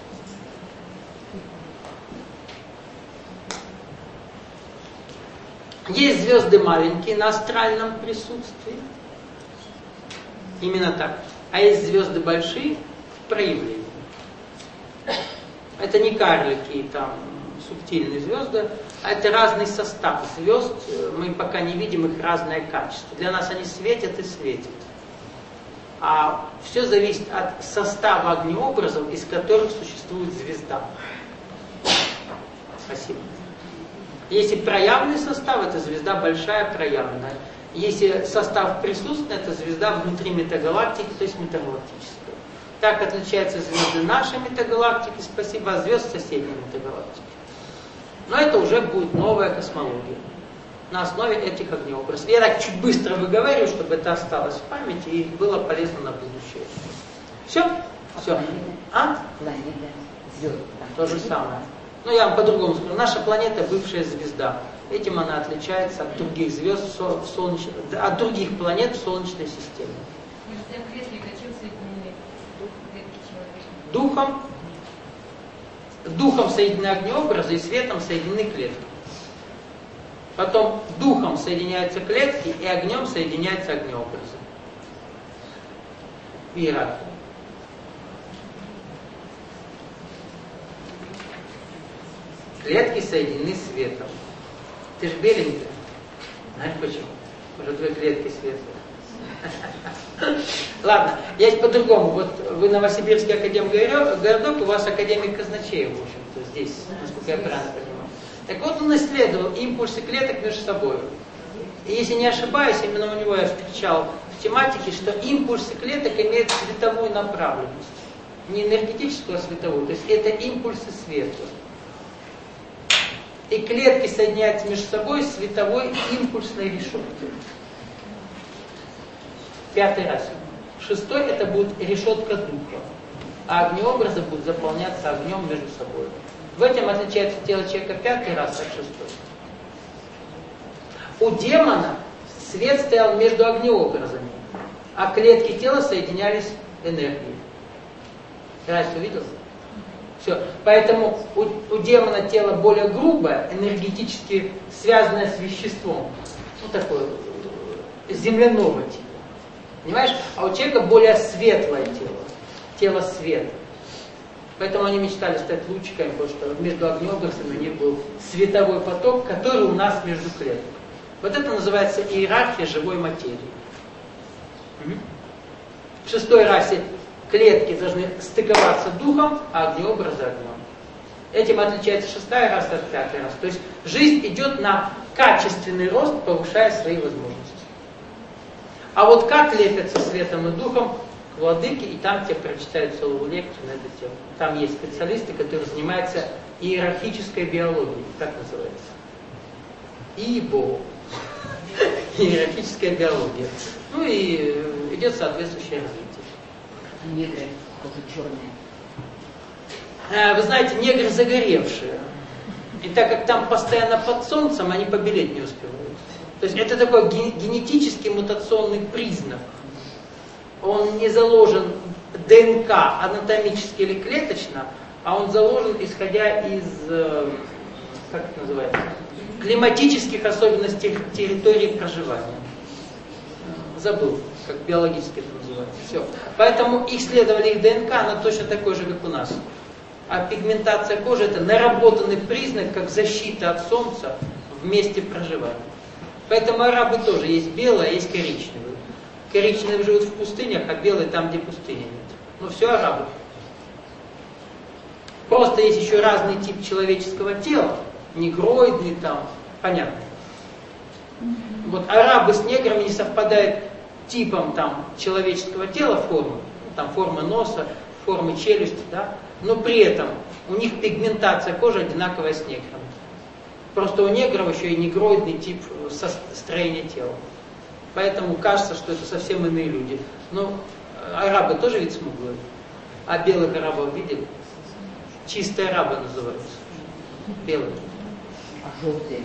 A: Есть звезды маленькие на астральном присутствии. Именно так. А есть звезды большие в проявлении. Это не карлики, там, субтильные звезды, а это разный состав звезд. Мы пока не видим их разное качество. Для нас они светят и светят. А все зависит от состава огнеобразов, из которых существует звезда. Спасибо. Если проявленный состав, это звезда большая, проявленная. Если состав присутственный, это звезда внутри метагалактики, то есть метагалактическая. Так отличаются звезды нашей метагалактики, спасибо, от звезд соседней метагалактики. Но это уже будет новая космология на основе этих огнеобразов. Я так чуть быстро выговариваю, чтобы это осталось в памяти и было полезно на будущее. Все? Все. А?
D: Планета, звезды.
A: То же самое. Ну, я вам по-другому скажу. Наша планета бывшая звезда. Этим она отличается от других звезд, в солнеч... от других планет в Солнечной системе. Духом, духом соединены огнеобразы и светом соединены клетки. Потом духом соединяются клетки и огнем соединяются огнеобразы. Иерархия. Клетки соединены светом. Ты же беленькая. Знаешь почему? Может, твои клетки светлые. Ладно, есть по-другому. Вот вы Новосибирский академгородок, у вас академик Казначеев, в общем-то, здесь, насколько я правильно понимаю. Так вот, он исследовал импульсы клеток между собой. И если не ошибаюсь, именно у него я встречал в тематике, что импульсы клеток имеют световую направленность. Не энергетическую, а световую. То есть это импульсы света. И клетки соединяются между собой световой импульсной решеткой. Пятый раз. Шестой это будет решетка духа. А огнеобразы будут заполняться огнем между собой. В этом отличается тело человека пятый раз от шестой. У демона свет стоял между огнеобразами, а клетки тела соединялись энергией. Раз увидел? Все. Поэтому у, у демона тело более грубое, энергетически связанное с веществом. Ну такое, земляного типа. Понимаешь? А у человека более светлое тело. Тело света. Поэтому они мечтали стать лучиками, потому что между огнеобразами у них был световой поток, который у нас между клеток. Вот это называется иерархия живой материи. В шестой расе клетки должны стыковаться духом, а огнеобразы огнем. Этим отличается шестая раса от пятой расы. То есть жизнь идет на качественный рост, повышая свои возможности. А вот как лепятся светом и духом, владыки, и там тебе прочитают целую лекцию на эту тему. Там есть специалисты, которые занимаются иерархической биологией. Как называется? ИБО. Иерархическая биология. Ну и идет соответствующее развитие.
D: Негры, тоже
A: Вы
D: черные.
A: знаете, негры загоревшие. И так как там постоянно под солнцем, они побелеть не успевают. То есть это такой генетический мутационный признак. Он не заложен ДНК анатомически или клеточно, а он заложен исходя из, как это называется, климатических особенностей территории проживания. Забыл, как биологически это называется. Все. Поэтому исследовали их ДНК, она точно такой же, как у нас. А пигментация кожи это наработанный признак, как защита от солнца в месте проживания. Поэтому арабы тоже есть белые, а есть коричневые. Коричневые живут в пустынях, а белые там, где пустыни нет. Ну все арабы. Просто есть еще разный тип человеческого тела. Негроидный там, понятно. Вот арабы с неграми не совпадают типом там человеческого тела формы, там форма носа, формы челюсти, да, но при этом у них пигментация кожи одинаковая с неграми. Просто у негров еще и негроидный тип строения тела. Поэтому кажется, что это совсем иные люди. Но арабы тоже ведь смуглые. А белых арабов видели? Чистые арабы называются. Белые.
D: А желтые?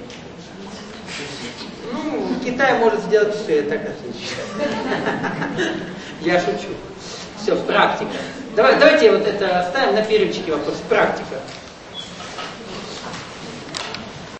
A: Ну, Китай может сделать все, я так отвечу. Я шучу. Все, практика. Давай, давайте вот это оставим на перечике вопрос. Практика.